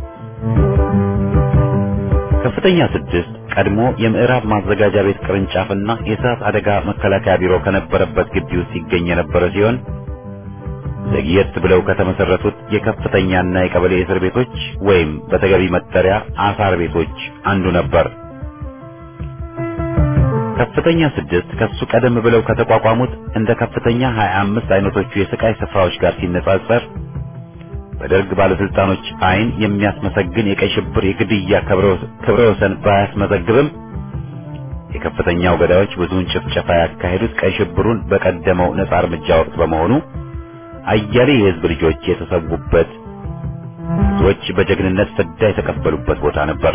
ከፍተኛ ስድስት ቀድሞ የምዕራብ ማዘጋጃ ቤት ቅርንጫፍና የእሳት አደጋ መከላከያ ቢሮ ከነበረበት ግቢ ውስጥ ይገኝ የነበረ ሲሆን ዘግየት ብለው ከተመሰረቱት የከፍተኛና የቀበሌ እስር ቤቶች ወይም በተገቢ መጠሪያ አሳር ቤቶች አንዱ ነበር። ከፍተኛ ስድስት ከሱ ቀደም ብለው ከተቋቋሙት እንደ ከፍተኛ ሀያ አምስት አይነቶቹ የስቃይ ስፍራዎች ጋር ሲነጻጸር በደርግ ባለስልጣኖች አይን የሚያስመሰግን የቀይ ሽብር የግድያ ክብረ ወሰን ባያስመዘግብም የከፍተኛው ገዳዮች ብዙውን ጭፍጨፋ ያካሄዱት ቀይ ሽብሩን በቀደመው ነጻ እርምጃ ወቅት በመሆኑ አያሌ የህዝብ ልጆች የተሰዉበት ብዙዎች በጀግንነት ፍዳ የተቀበሉበት ቦታ ነበር።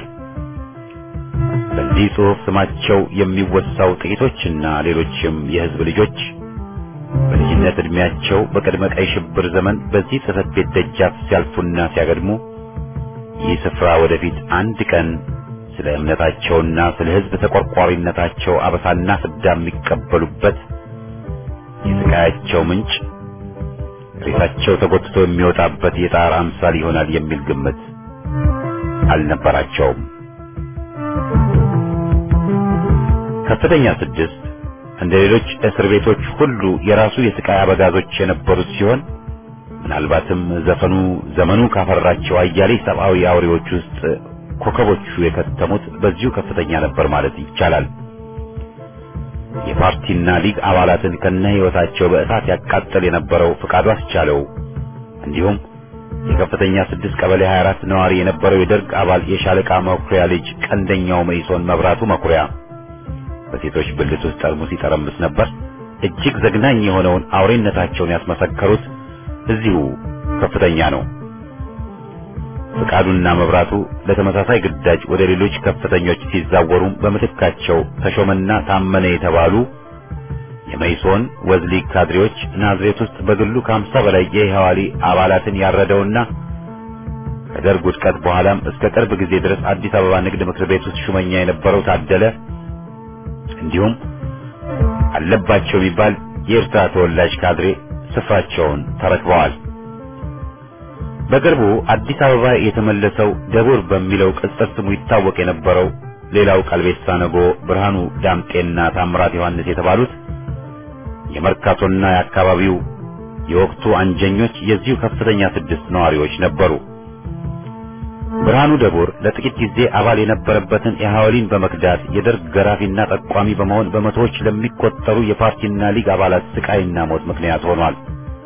በዚህ ጽሑፍ ስማቸው የሚወሳው ጥቂቶችና ሌሎችም የህዝብ ልጆች በልጅነት እድሜያቸው በቀድመ ቀይ ሽብር ዘመን በዚህ ጽሕፈት ቤት ደጃፍ ሲያልፉና ሲያገድሙ ይህ ስፍራ ወደፊት አንድ ቀን ስለ እምነታቸውና ስለ ሕዝብ ተቆርቋሪነታቸው አበሳና ፍዳ የሚቀበሉበት የስቃያቸው ምንጭ ሬሳቸው ተጎትቶ የሚወጣበት የጣር አምሳል ይሆናል የሚል ግምት አልነበራቸውም። ከፍተኛ ስድስት እንደ ሌሎች እስር ቤቶች ሁሉ የራሱ የስቃይ አበጋዞች የነበሩት ሲሆን ምናልባትም ዘፈኑ ዘመኑ ካፈራቸው አያሌ ሰብአዊ አውሬዎች ውስጥ ኮከቦቹ የከተሙት በዚሁ ከፍተኛ ነበር ማለት ይቻላል። የፓርቲና ሊግ አባላትን ከነ ህይወታቸው በእሳት ያቃጠል የነበረው ፍቃዱ አስቻለው እንዲሁም የከፍተኛ ስድስት ቀበሌ ሀያ አራት ነዋሪ የነበረው የደርግ አባል የሻለቃ መኩሪያ ልጅ ቀንደኛው መይሶን መብራቱ መኩሪያ በሴቶች ብልት ውስጥ ጠርሙስ ይጠረምስ ነበር። እጅግ ዘግናኝ የሆነውን አውሬነታቸውን ያስመሰከሩት እዚሁ ከፍተኛ ነው። ፍቃዱና መብራቱ ለተመሳሳይ ግዳጅ ወደ ሌሎች ከፍተኞች ሲዛወሩ በመትካቸው ተሾመና ታመነ የተባሉ የመይሶን ወዝሊ ካድሬዎች ናዝሬት ውስጥ በግሉ ከሀምሳ በላይ የኢህዋሊ አባላትን ያረደውና ከደርግ ውድቀት በኋላም እስከ ቅርብ ጊዜ ድረስ አዲስ አበባ ንግድ ምክር ቤት ውስጥ ሹመኛ የነበረው ታደለ እንዲሁም አለባቸው የሚባል የኤርትራ ተወላጅ ካድሬ ስፍራቸውን ተረክበዋል። በቅርቡ አዲስ አበባ የተመለሰው ደቡር በሚለው ቅጽል ስሙ ይታወቅ የነበረው ሌላው ቀልቤሳ ነጎ፣ ብርሃኑ ዳምጤና ታምራት ዮሐንስ የተባሉት የመርካቶና የአካባቢው የወቅቱ አንጀኞች የዚሁ ከፍተኛ ስድስት ነዋሪዎች ነበሩ። ብርሃኑ ደቡር ለጥቂት ጊዜ አባል የነበረበትን ኢህአወሊን በመክዳት የደርግ ገራፊና ጠቋሚ በመሆን በመቶዎች ለሚቆጠሩ የፓርቲና ሊግ አባላት ስቃይና ሞት ምክንያት ሆኗል።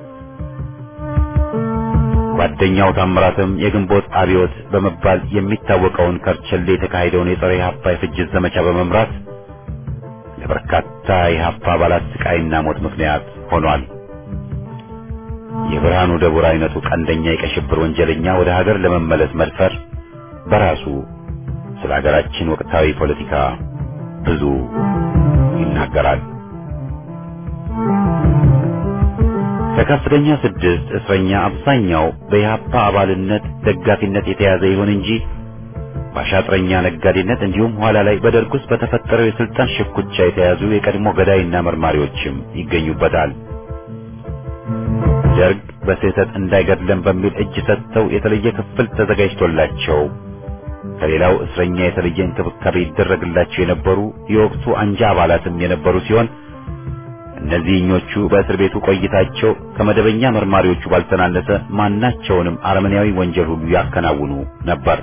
ጓደኛው ታምራትም የግንቦት አብዮት በመባል የሚታወቀውን ከርቸሌ የተካሄደውን የጸረ ኢህአፓ የፍጅት ዘመቻ በመምራት ለበርካታ የኢህአፓ አባላት ስቃይና ሞት ምክንያት ሆኗል። የብርሃኑ ደቡር አይነቱ ቀንደኛ የቀይ ሽብር ወንጀለኛ ወደ ሀገር ለመመለስ መድፈር በራሱ ስለ ሀገራችን ወቅታዊ ፖለቲካ ብዙ ይናገራል። ከከፍተኛ ስድስት እስረኛ አብዛኛው በኢህአፓ አባልነት ደጋፊነት የተያዘ ይሁን እንጂ በአሻጥረኛ ነጋዴነት እንዲሁም ኋላ ላይ በደርግ ውስጥ በተፈጠረው የስልጣን ሽኩቻ የተያዙ የቀድሞ ገዳይና መርማሪዎችም ይገኙበታል። ደርግ በስህተት እንዳይገድለን በሚል እጅ ሰጥተው የተለየ ክፍል ተዘጋጅቶላቸው ከሌላው እስረኛ የተለየ እንክብካቤ ይደረግላቸው የነበሩ የወቅቱ አንጃ አባላትም የነበሩ ሲሆን እነዚህኞቹ በእስር ቤቱ ቆይታቸው ከመደበኛ መርማሪዎቹ ባልተናነሰ ማናቸውንም አረመኔያዊ ወንጀል ሁሉ ያከናውኑ ነበር።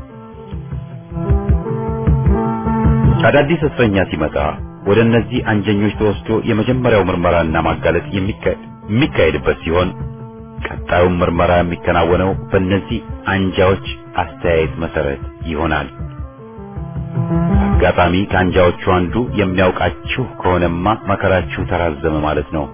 አዳዲስ እስረኛ ሲመጣ ወደ እነዚህ አንጀኞች ተወስዶ የመጀመሪያው ምርመራና ማጋለጥ የሚካሄድበት ሲሆን ቀጣዩም ምርመራ የሚከናወነው በእነዚህ አንጃዎች አስተያየት መሰረት ይሆናል። አጋጣሚ ከአንጃዎቹ አንዱ የሚያውቃችሁ ከሆነማ መከራችሁ ተራዘመ ማለት ነው።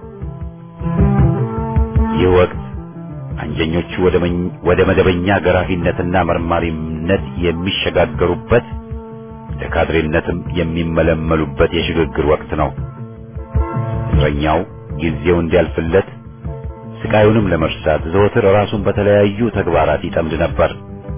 ይህ ወቅት አንጀኞቹ ወደ መደበኛ ገራፊነትና መርማሪነት የሚሸጋገሩበት ለካድሬነትም የሚመለመሉበት የሽግግር ወቅት ነው። እስረኛው ጊዜው እንዲያልፍለት ስቃዩንም ለመርሳት ዘወትር ራሱን በተለያዩ ተግባራት ይጠምድ ነበር።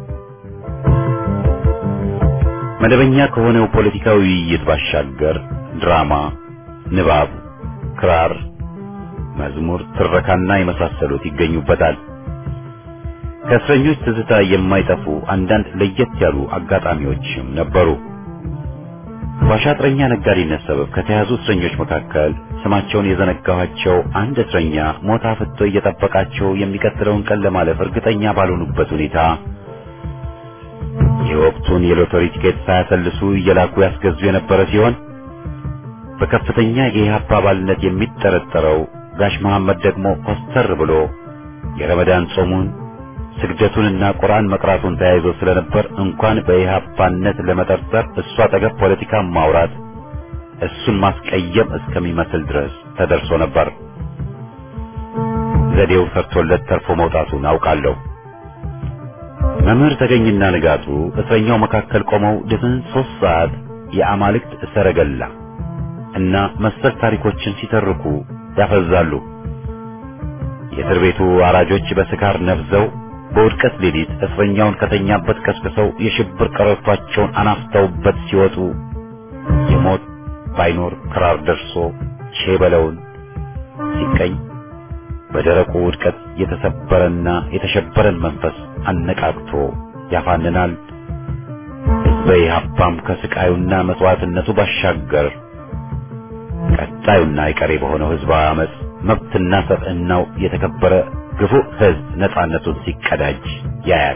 መደበኛ ከሆነው ፖለቲካዊ ውይይት ባሻገር ድራማ፣ ንባብ፣ ክራር፣ መዝሙር፣ ትረካና የመሳሰሉት ይገኙበታል። ከእስረኞች ትዝታ የማይጠፉ አንዳንድ ለየት ያሉ አጋጣሚዎችም ነበሩ። በአሻጥረኛ ነጋዴነት ሰበብ ከተያዙ እስረኞች መካከል ስማቸውን የዘነጋኋቸው አንድ እስረኛ ሞት አፍጥቶ እየጠበቃቸው የሚቀጥለውን ቀን ለማለፍ እርግጠኛ ባልሆኑበት ሁኔታ የወቅቱን የሎተሪ ቲኬት ሳያሰልሱ እየላኩ ያስገዙ የነበረ ሲሆን በከፍተኛ የኢህአፓ አባልነት የሚጠረጠረው ጋሽ መሐመድ ደግሞ ኮስተር ብሎ የረመዳን ጾሙን ስግደቱንና ቁርአን መቅራቱን ተያይዞ ስለነበር እንኳን በኢህአፓነት ለመጠርጠር እሱ አጠገብ ፖለቲካ ማውራት እሱን ማስቀየም እስከሚመስል ድረስ ተደርሶ ነበር። ዘዴው ሰርቶለት ተርፎ መውጣቱን አውቃለሁ። መምህር ተገኝና ንጋቱ እስረኛው መካከል ቆመው ድፍን ሶስት ሰዓት የአማልክት ሰረገላ እና መሰል ታሪኮችን ሲተርኩ ያፈዛሉ። የእስር ቤቱ አራጆች በስካር ነፍዘው በውድቀት ሌሊት እስረኛውን ከተኛበት ቀስቅሰው የሽብር ቀረርቷቸውን አናፍተውበት ሲወጡ የሞት ባይኖር ክራር ደርሶ ሼበለውን ሲቀኝ በደረቁ ውድቀት የተሰበረና የተሸበረን መንፈስ አነቃቅቶ ያፋንናል። በኢህአፓም ከስቃዩና መስዋዕትነቱ ባሻገር ቀጣዩና አይቀሬ በሆነው ህዝባዊ አመጽ መብትና ሰብዕናው የተከበረ ግፉ ህዝብ ነጻነቱን ሲቀዳጅ ያያል።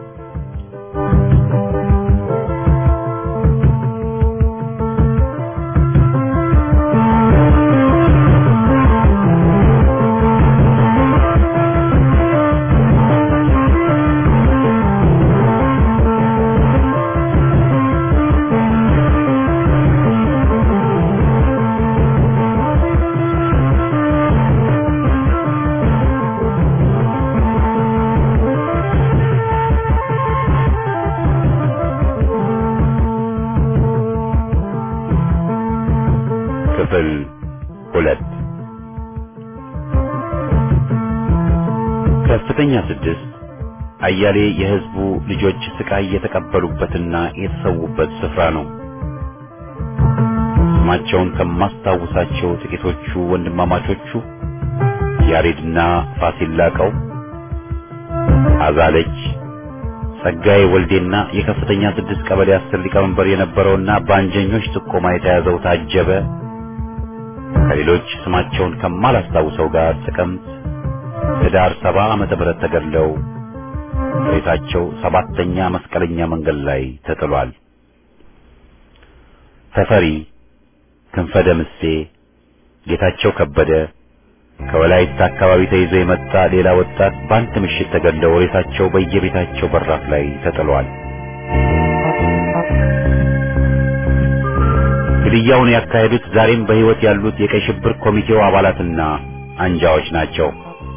ክፍል ሁለት ከፍተኛ ስድስት አያሌ የህዝቡ ልጆች ስቃይ የተቀበሉበትና የተሰዉበት ስፍራ ነው። ስማቸውን ከማስታውሳቸው ጥቂቶቹ ወንድማማቾቹ ያሬድና ፋሲል ላቀው፣ አዛለች ጸጋዬ ወልዴና የከፍተኛ ስድስት ቀበሌ አስር ሊቀመንበር የነበረውና በአንጀኞች ጥቆማ የተያዘው ታጀበ ከሌሎች ስማቸውን ከማላስታውሰው ጋር ጥቅምት ህዳር ሰባ ዓመተ ምህረት ተገድለው ሬሳቸው ሰባተኛ መስቀለኛ መንገድ ላይ ተጥሏል። ተፈሪ ክንፈ ደምሴ፣ ጌታቸው ከበደ ከወላይታ አካባቢ ተይዞ የመጣ ሌላ ወጣት በአንድ ምሽት ተገድለው ሬሳቸው በየቤታቸው በራፍ ላይ ተጥሏል። ግድያውን ያካሄዱት ዛሬም በህይወት ያሉት የቀይ ሽብር ኮሚቴው አባላትና አንጃዎች ናቸው።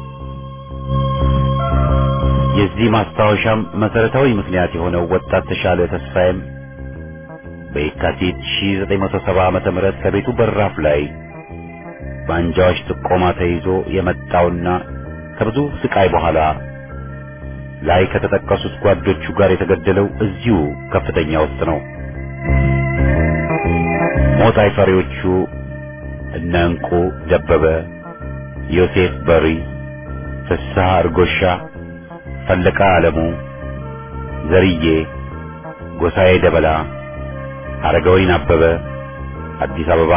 የዚህ ማስታወሻም መሰረታዊ ምክንያት የሆነው ወጣት ተሻለ ተስፋዬም በየካቲት ሺህ ዘጠኝ መቶ ሰባ ዓመተ ምህረት ከቤቱ በራፍ ላይ በአንጃዎች ጥቆማ ተይዞ የመጣውና ከብዙ ስቃይ በኋላ ላይ ከተጠቀሱት ጓዶቹ ጋር የተገደለው እዚሁ ከፍተኛ ውስጥ ነው። ሞት አይፈሪዎቹ እነ እንቁ ደበበ፣ ዮሴፍ በሪ፣ ፍስሐ እርጎሻ፣ ፈለቃ አለሙ፣ ዘርዬ ጎሳዬ ደበላ፣ አረጋዊን አበበ አዲስ አበባ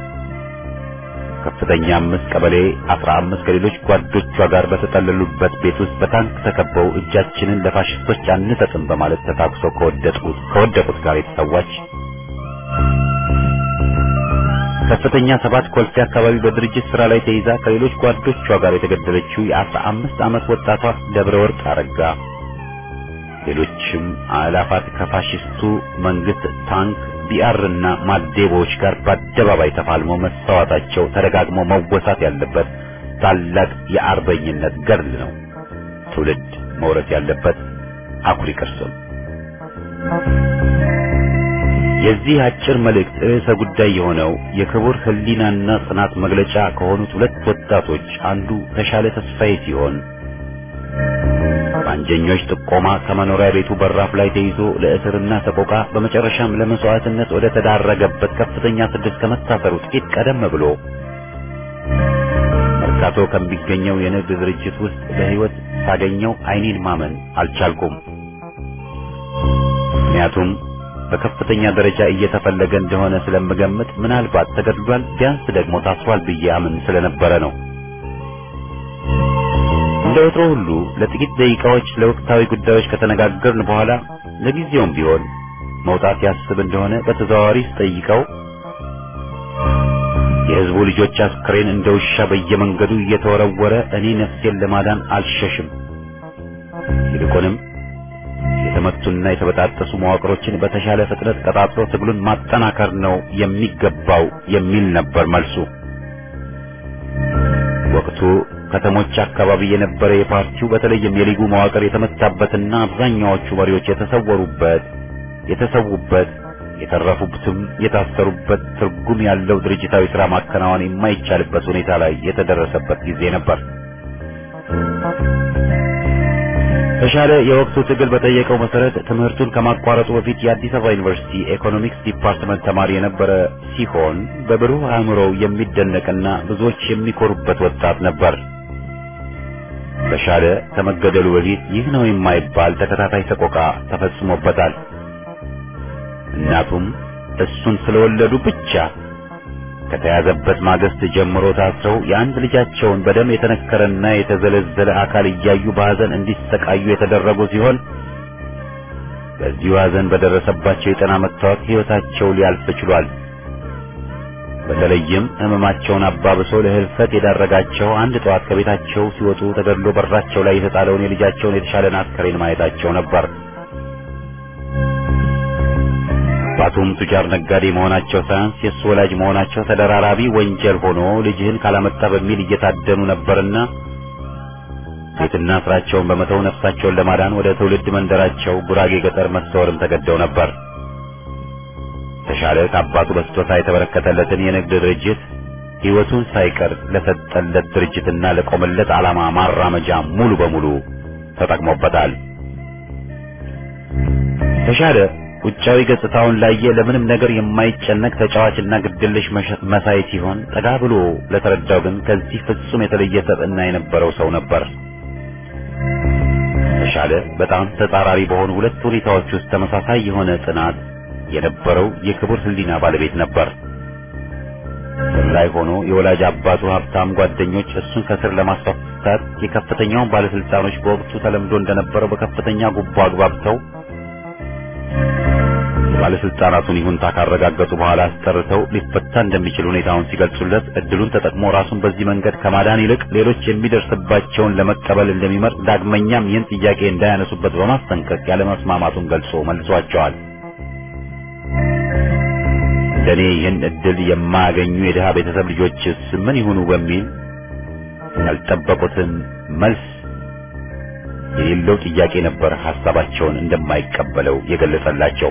ከፍተኛ አምስት ቀበሌ አስራ አምስት ከሌሎች ጓዶቿ ጋር በተጠለሉበት ቤት ውስጥ በታንክ ተከበው እጃችንን ለፋሽስቶች አንሰጥም በማለት ተታኩሰው ከወደቁት ከወደቁት ጋር የተሰዋች ከፍተኛ ሰባት ኮልፌ አካባቢ በድርጅት ስራ ላይ ተይዛ ከሌሎች ጓዶቿ ጋር የተገደለችው የአስራ አምስት ዓመት ወጣቷ ደብረ ወርቅ አረጋ፣ ሌሎችም አላፋት ከፋሽስቱ መንግስት ታንክ ቢአርና ማዴቦች ጋር በአደባባይ ተፋልመው መሰዋታቸው ተደጋግሞ መወሳት ያለበት ታላቅ የአርበኝነት ገድል ነው። ትውልድ መውረስ ያለበት አኩሪ ቅርስም። የዚህ አጭር መልእክት ርዕሰ ጉዳይ የሆነው የክቡር ህሊናና ጽናት መግለጫ ከሆኑት ሁለት ወጣቶች አንዱ ተሻለ ተስፋዬ ሲሆን በአንጀኞች ጥቆማ ከመኖሪያ ቤቱ በራፍ ላይ ተይዞ ለእስርና ሰቆቃ በመጨረሻም ለመስዋዕትነት ወደ ተዳረገበት ከፍተኛ ስድስት ከመታሰሩ ጥቂት ቀደም ብሎ መርካቶ ከሚገኘው የንግድ ድርጅት ውስጥ በህይወት ሳገኘው ዓይኔን ማመን አልቻልኩም። ምክንያቱም በከፍተኛ ደረጃ እየተፈለገ እንደሆነ ስለምገምት ምናልባት ተገድሏል፣ ቢያንስ ደግሞ ታስሯል ብዬ አምን ስለነበረ ነው። እንደወትሮ ሁሉ ለጥቂት ደቂቃዎች ለወቅታዊ ጉዳዮች ከተነጋገርን በኋላ ለጊዜውም ቢሆን መውጣት ያስብ እንደሆነ በተዘዋዋሪ ስጠይቀው የህዝቡ ልጆች አስክሬን እንደ ውሻ በየመንገዱ እየተወረወረ እኔ ነፍሴን ለማዳን አልሸሽም፣ ይልቁንም የተመቱና የተበጣጠሱ መዋቅሮችን በተሻለ ፍጥነት ቀጣጥሎ ትግሉን ማጠናከር ነው የሚገባው የሚል ነበር መልሱ። ወቅቱ ከተሞች አካባቢ የነበረ የፓርቲው በተለይም የሊጉ መዋቅር የተመታበትና አብዛኛዎቹ መሪዎች የተሰወሩበት የተሰዉበት የተረፉበትም የታሰሩበት ትርጉም ያለው ድርጅታዊ ሥራ ማከናወን የማይቻልበት ሁኔታ ላይ የተደረሰበት ጊዜ ነበር። ተሻለ የወቅቱ ትግል በጠየቀው መሰረት ትምህርቱን ከማቋረጡ በፊት የአዲስ አበባ ዩኒቨርሲቲ ኢኮኖሚክስ ዲፓርትመንት ተማሪ የነበረ ሲሆን በብሩህ አእምሮው የሚደነቅና ብዙዎች የሚኮሩበት ወጣት ነበር። ተሻለ ከመገደሉ በፊት ይህ ነው የማይባል ተከታታይ ሰቆቃ ተፈጽሞበታል። እናቱም እሱን ስለወለዱ ብቻ ከተያዘበት ማግስት ጀምሮ ታስረው የአንድ ልጃቸውን በደም የተነከረና የተዘለዘለ አካል እያዩ በሐዘን እንዲሰቃዩ የተደረጉ ሲሆን በዚሁ ሐዘን በደረሰባቸው የጤና መታወክ ሕይወታቸው ሊያልፍ ችሏል። በተለይም ሕመማቸውን አባብሶ ለህልፈት የዳረጋቸው አንድ ጠዋት ከቤታቸው ሲወጡ ተገድሎ በራቸው ላይ የተጣለውን የልጃቸውን የተሻለን አስከሬን ማየታቸው ነበር። አባቱም ቱጃር ነጋዴ መሆናቸው ሳያንስ የእሱ ወላጅ መሆናቸው ተደራራቢ ወንጀል ሆኖ ልጅህን ካላመጣ በሚል እየታደኑ ነበርና ቤትና ስራቸውን በመተው ነፍሳቸውን ለማዳን ወደ ትውልድ መንደራቸው ጉራጌ ገጠር መሰወርም ተገደው ነበር። ተሻለ ከአባቱ በስጦታ የተበረከተለትን የንግድ ድርጅት ሕይወቱን ሳይቀር ለሰጠለት ድርጅትና ለቆመለት ዓላማ ማራመጃ ሙሉ በሙሉ ተጠቅሞበታል። ተሻለ ውጫዊ ገጽታውን ላየ ለምንም ነገር የማይጨነቅ ተጫዋችና ግድልሽ መሳይ ሲሆን ጠጋ ብሎ ለተረዳው ግን ከዚህ ፍጹም የተለየ ሰጥና የነበረው ሰው ነበር። ተሻለ በጣም ተጻራሪ በሆኑ ሁለት ሁኔታዎች ውስጥ ተመሳሳይ የሆነ ጽናት የነበረው የክቡር ሕሊና ባለቤት ነበር። ላይ ሆኖ የወላጅ አባቱ ሀብታም ጓደኞች እሱን ከስር ለማስፈታት የከፍተኛውን ባለስልጣኖች በወቅቱ ተለምዶ እንደነበረው በከፍተኛ ጉቦ አግባብተው ባለስልጣናቱን ይሁንታ ካረጋገጡ በኋላ አስጠርተው ሊፈታ እንደሚችል ሁኔታውን ሲገልጹለት እድሉን ተጠቅሞ ራሱን በዚህ መንገድ ከማዳን ይልቅ ሌሎች የሚደርስባቸውን ለመቀበል እንደሚመርጥ ዳግመኛም ይህን ጥያቄ እንዳያነሱበት በማስጠንቀቅ ያለመስማማቱን ገልጾ መልሷቸዋል። እንደኔ ይህን እድል የማያገኙ የድሃ ቤተሰብ ልጆችስ ምን ይሁኑ በሚል ያልጠበቁትን መልስ የሌለው ጥያቄ ነበር ሐሳባቸውን እንደማይቀበለው የገለጸላቸው።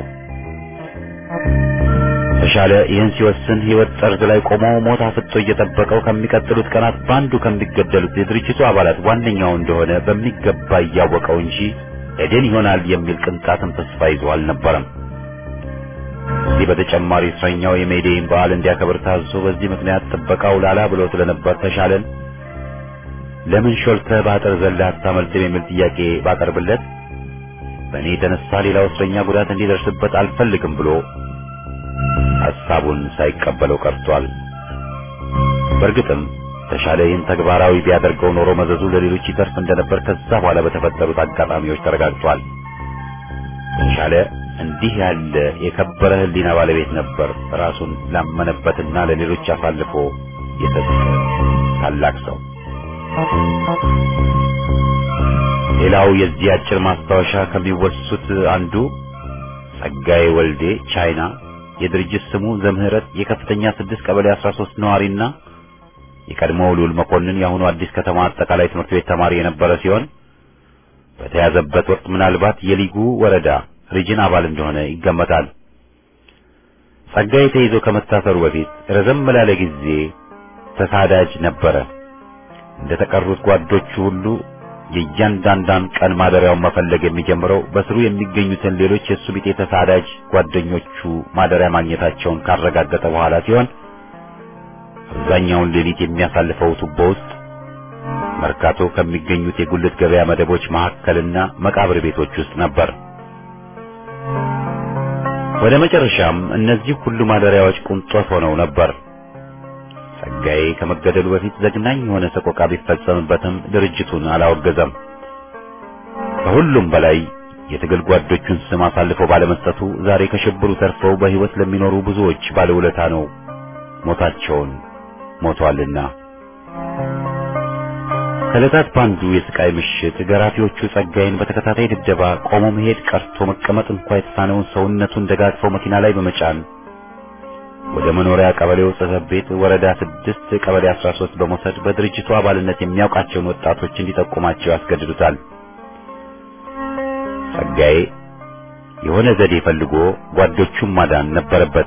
ተሻለ ይህን ሲወስን ሕይወት ጠርዝ ላይ ቆሞ ሞት አፍጦ እየጠበቀው ከሚቀጥሉት ቀናት ባንዱ ከሚገደሉት የድርጅቱ አባላት ዋነኛው እንደሆነ በሚገባ እያወቀው እንጂ እድን ይሆናል የሚል ቅንጣትም ተስፋ ይዞ አልነበረም። እዚህ በተጨማሪ እስረኛው የሜዴይን በዓል እንዲያከብር ታዞ በዚህ ምክንያት ጥበቃው ላላ ብሎ ስለነበር ተሻለን ለምን ሾልከህ ባጠር ዘልህ አታመልጥም የሚል ጥያቄ ባቀርብለት በእኔ የተነሳ ሌላው እስረኛ ጉዳት እንዲደርስበት አልፈልግም ብሎ ሐሳቡን ሳይቀበለው ቀርቷል። በእርግጥም ተሻለ ይህን ተግባራዊ ቢያደርገው ኖሮ መዘዙ ለሌሎች ይተርፍ እንደነበር ከዛ በኋላ በተፈጠሩት አጋጣሚዎች ተረጋግጧል። ተሻለ እንዲህ ያለ የከበረ ሕሊና ባለቤት ነበር። ራሱን ላመነበትና ለሌሎች አሳልፎ የሰጠ ታላቅ ሰው። ሌላው የዚህ አጭር ማስታወሻ ከሚወሱት አንዱ ጸጋዬ ወልዴ ቻይና የድርጅት ስሙ ዘምህረት የከፍተኛ ስድስት ቀበሌ አስራ ሶስት ነዋሪና የቀድሞው ሉል መኮንን የአሁኑ አዲስ ከተማ አጠቃላይ ትምህርት ቤት ተማሪ የነበረ ሲሆን በተያዘበት ወቅት ምናልባት የሊጉ ወረዳ ሪጅን አባል እንደሆነ ይገመታል። ጸጋዬ ተይዞ ከመታሰሩ በፊት ረዘም ላለ ጊዜ ተሳዳጅ ነበረ። እንደተቀሩት ጓዶቹ ሁሉ የእያንዳንዳን ቀን ማደሪያውን መፈለግ የሚጀምረው በስሩ የሚገኙትን ሌሎች የሱ ቢጤ ተሳዳጅ ጓደኞቹ ማደሪያ ማግኘታቸውን ካረጋገጠ በኋላ ሲሆን አብዛኛውን ሌሊት የሚያሳልፈው ቱቦ ውስጥ፣ መርካቶ ከሚገኙት የጉልት ገበያ መደቦች መካከልና መቃብር ቤቶች ውስጥ ነበር። ወደ መጨረሻም እነዚህ ሁሉ ማደሪያዎች ቁንጦት ሆነው ነበር። ጸጋዬ ከመገደሉ በፊት ዘግናኝ የሆነ ሰቆቃ ቢፈጸምበትም ድርጅቱን አላወገዘም። ከሁሉም በላይ የትግል ጓዶቹን ስም አሳልፎ ባለመስጠቱ ዛሬ ከሽብሩ ተርፈው በሕይወት ለሚኖሩ ብዙዎች ባለውለታ ነው። ሞታቸውን ሞቷልና። ከዕለታት ባንዱ የስቃይ ምሽት ገራፊዎቹ ጸጋዬን በተከታታይ ድብደባ ቆሞ መሄድ ቀርቶ መቀመጥ እንኳን የተሳነውን ሰውነቱን ደጋግፈው መኪና ላይ በመጫን ወደ መኖሪያ ቀበሌው ጽሕፈት ቤት ወረዳ ስድስት ቀበሌ አስራ ሶስት በመውሰድ በድርጅቱ አባልነት የሚያውቃቸውን ወጣቶች እንዲጠቁማቸው ያስገድዱታል። ጸጋዬ የሆነ ዘዴ ፈልጎ ጓዶቹን ማዳን ነበረበት።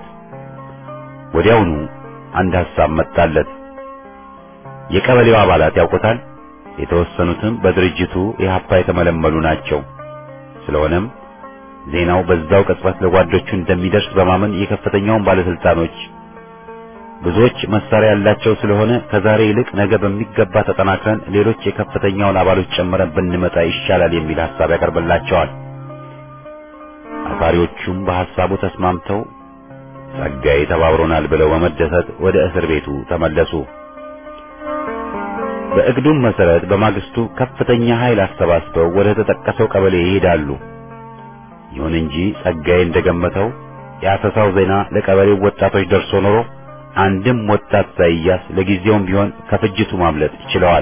ወዲያውኑ አንድ ሐሳብ መጣለት። የቀበሌው አባላት ያውቁታል። የተወሰኑትም በድርጅቱ ኢህአፓ የተመለመሉ ናቸው። ስለሆነም ዜናው በዛው ቅጽበት ለጓዶቹ እንደሚደርስ በማመን የከፍተኛውን ባለስልጣኖች ብዙዎች መሳሪያ ያላቸው ስለሆነ ከዛሬ ይልቅ ነገ በሚገባ ተጠናክረን ሌሎች የከፍተኛውን አባሎች ጨምረን ብንመጣ ይሻላል የሚል ሐሳብ ያቀርብላቸዋል። አሳሪዎቹም በሐሳቡ ተስማምተው ጸጋዬ ተባብሮናል ብለው በመደሰት ወደ እስር ቤቱ ተመለሱ። በእግዱም መሰረት በማግስቱ ከፍተኛ ኃይል አሰባስበው ወደ ተጠቀሰው ቀበሌ ይሄዳሉ። ይሁን እንጂ ጸጋዬ እንደገመተው የአሰሳው ዜና ለቀበሌው ወጣቶች ደርሶ ኖሮ አንድም ወጣት ሳይያዝ ለጊዜውም ቢሆን ከፍጅቱ ማምለጥ ይችላል።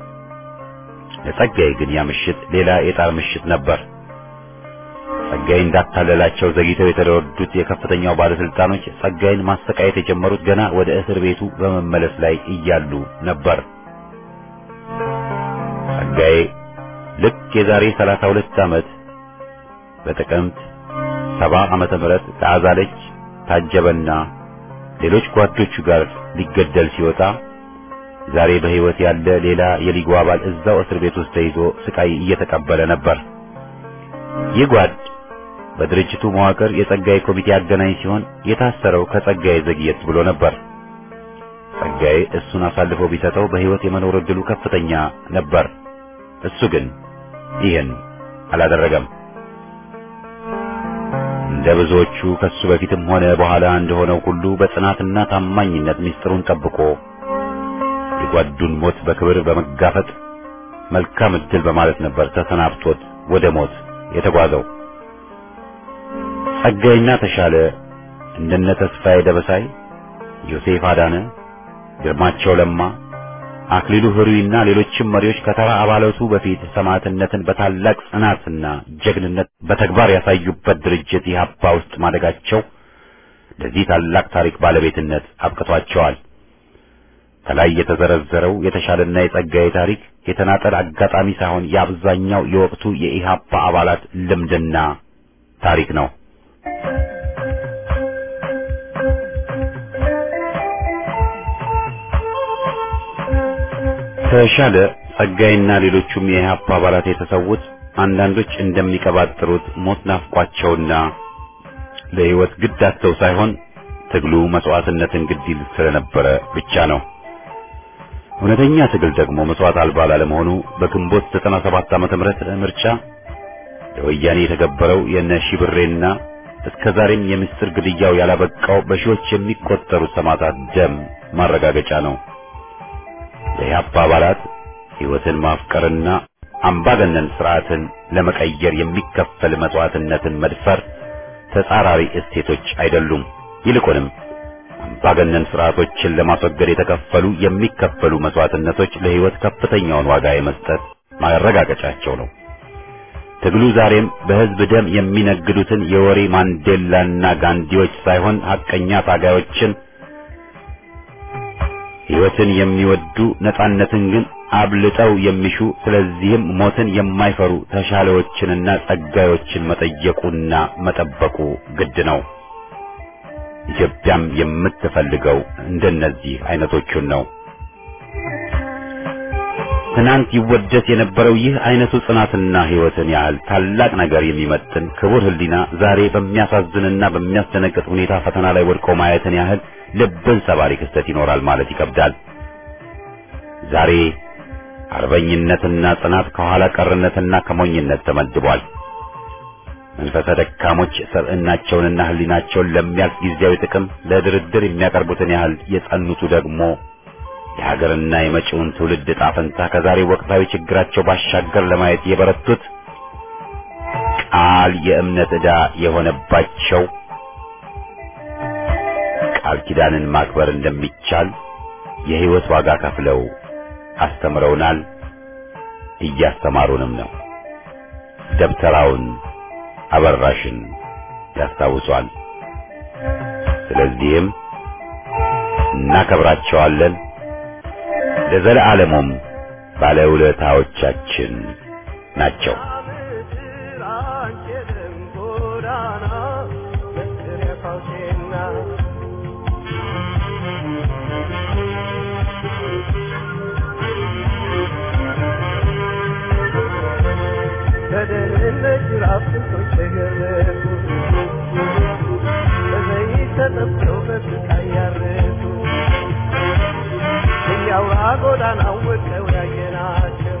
ለጸጋዬ ግን ያ ምሽት ሌላ የጣር ምሽት ነበር። ጸጋዬ እንዳታለላቸው ዘግይተው የተረዱት የከፍተኛው ባለስልጣኖች ጸጋዬን ማሰቃየት የጀመሩት ገና ወደ እስር ቤቱ በመመለስ ላይ እያሉ ነበር። ጸጋዬ ልክ የዛሬ ሰላሳ ሁለት ዓመት በጥቅምት ሰባ ዓመተ ምህረት ከአዛለች ታጀበና ሌሎች ጓዶቹ ጋር ሊገደል ሲወጣ ዛሬ በህይወት ያለ ሌላ የሊጉ አባል እዛው እስር ቤት ውስጥ ተይዞ ስቃይ እየተቀበለ ነበር። ይህ ጓድ በድርጅቱ መዋቅር የጸጋዬ ኮሚቴ አገናኝ ሲሆን የታሰረው ከጸጋዬ ዘግየት ብሎ ነበር። ጸጋዬ እሱን አሳልፎ ቢሰጠው በህይወት የመኖር ዕድሉ ከፍተኛ ነበር። እሱ ግን ይህን አላደረገም። እንደ ብዙዎቹ ከሱ በፊትም ሆነ በኋላ እንደሆነው ሁሉ በጽናትና ታማኝነት ምስጢሩን ጠብቆ የጓዱን ሞት በክብር በመጋፈጥ መልካም ዕድል በማለት ነበር ተሰናብቶት ወደ ሞት የተጓዘው። ጸጋዬና ተሻለ እንደነ ተስፋዬ ደበሳይ፣ ዮሴፍ አዳነ፣ ግርማቸው ለማ፣ አክሊሉ ህሩይና ሌሎችም መሪዎች ከተራ አባላቱ በፊት ሰማዕትነትን በታላቅ ጽናትና ጀግንነት በተግባር ያሳዩበት ድርጅት ኢህአፓ ውስጥ ማደጋቸው ለዚህ ታላቅ ታሪክ ባለቤትነት አብቅቷቸዋል። ከላይ የተዘረዘረው የተሻለና የጸጋዬ ታሪክ የተናጠል አጋጣሚ ሳይሆን የአብዛኛው የወቅቱ የኢህአፓ አባላት ልምድና ታሪክ ነው። ተሻለ ጸጋዬና ሌሎቹም የኢህአፓ አባላት የተሰዉት አንዳንዶች እንደሚቀባጥሩት ሞት ናፍቋቸውና ለህይወት ግዳቸው ሳይሆን ትግሉ መስዋዕትነትን ግድ ይል ስለነበረ ብቻ ነው። እውነተኛ ትግል ደግሞ መስዋዕት አልባ ለመሆኑ በግንቦት ዘጠና ሰባት ዓመተ ምህረት ምርጫ ለወያኔ የተገበረው የነሺ ብሬና እስከዛሬም የምስጢር ግድያው ያላበቃው በሺዎች የሚቆጠሩ ሰማዕታት ደም ማረጋገጫ ነው። የኢህአፓ አባላት ህይወትን ማፍቀርና አምባገነን ስርዓትን ለመቀየር የሚከፈል መስዋዕትነትን መድፈር ተጻራሪ እሴቶች አይደሉም። ይልቁንም አምባገነን ስርዓቶችን ለማስወገድ የተከፈሉ የሚከፈሉ መስዋዕትነቶች ለህይወት ከፍተኛውን ዋጋ የመስጠት ማረጋገጫቸው ነው። ትግሉ ዛሬም በህዝብ ደም የሚነግዱትን የወሬ ማንዴላና ጋንዲዎች ሳይሆን ሐቀኛ ታጋዮችን፣ ህይወትን የሚወዱ ነጻነትን ግን አብልጠው የሚሹ ስለዚህም ሞትን የማይፈሩ ተሻለዎችንና ጸጋዮችን መጠየቁና መጠበቁ ግድ ነው። ኢትዮጵያም የምትፈልገው እንደነዚህ አይነቶቹን ነው። ትናንት ይወደስ የነበረው ይህ አይነቱ ጽናትና ህይወትን ያህል ታላቅ ነገር የሚመጥን ክቡር ህሊና ዛሬ በሚያሳዝንና በሚያስደነግጥ ሁኔታ ፈተና ላይ ወድቆ ማየትን ያህል ልብን ሰባሪ ክስተት ይኖራል ማለት ይከብዳል። ዛሬ አርበኝነትና ጽናት ከኋላ ቀርነትና ከሞኝነት ተመድቧል። መንፈሰ ደካሞች ሰብዕናቸውንና ህሊናቸውን ለሚያልፍ ጊዜያዊ ጥቅም ለድርድር የሚያቀርቡትን ያህል የጸኑቱ ደግሞ የሀገርና የመጪውን ትውልድ ዕጣ ፈንታ ከዛሬ ወቅታዊ ችግራቸው ባሻገር ለማየት የበረቱት ቃል የእምነት ዕዳ የሆነባቸው ቃል ኪዳንን ማክበር እንደሚቻል የህይወት ዋጋ ከፍለው አስተምረውናል፣ እያስተማሩንም ነው። ደብተራውን አበራሽን ያስታውሷል። ስለዚህም እናከብራቸዋለን፣ ለዘለዓለሙም ባለውለታዎቻችን ናቸው። ስንቶች ተገረፉ በዘይት ተጠብሰው በስቃይ ያረፉ እያውራ ጎዳና ወድቀው ያየናቸው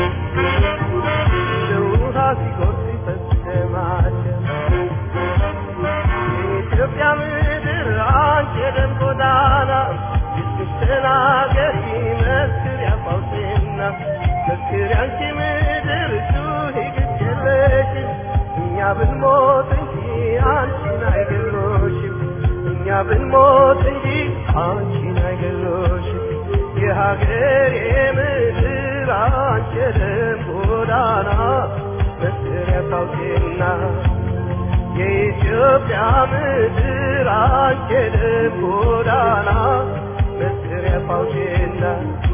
እንደ ውሃ ሲጎርፍ ሲፈስ ደማቸው የኢትዮጵያ ምድር አንቺ የደም ጎዳና ስትናገሪ መስክር ያፋውሴና መስክር ያንቺ ምድር ጩኺ ግድ የለሽም እኛ ብንሞት እንጂ አንቺን አይገድሎሽም እኛ ብንሞት እንጂ አንቺን አይገድሎሽም የሀገሬ ምድር አንቺ የደም ጎዳና መስክር ያፋውሴና የኢትዮጵያ ምድር አንቺ የደም ጎዳና መስክር ያፋውሴና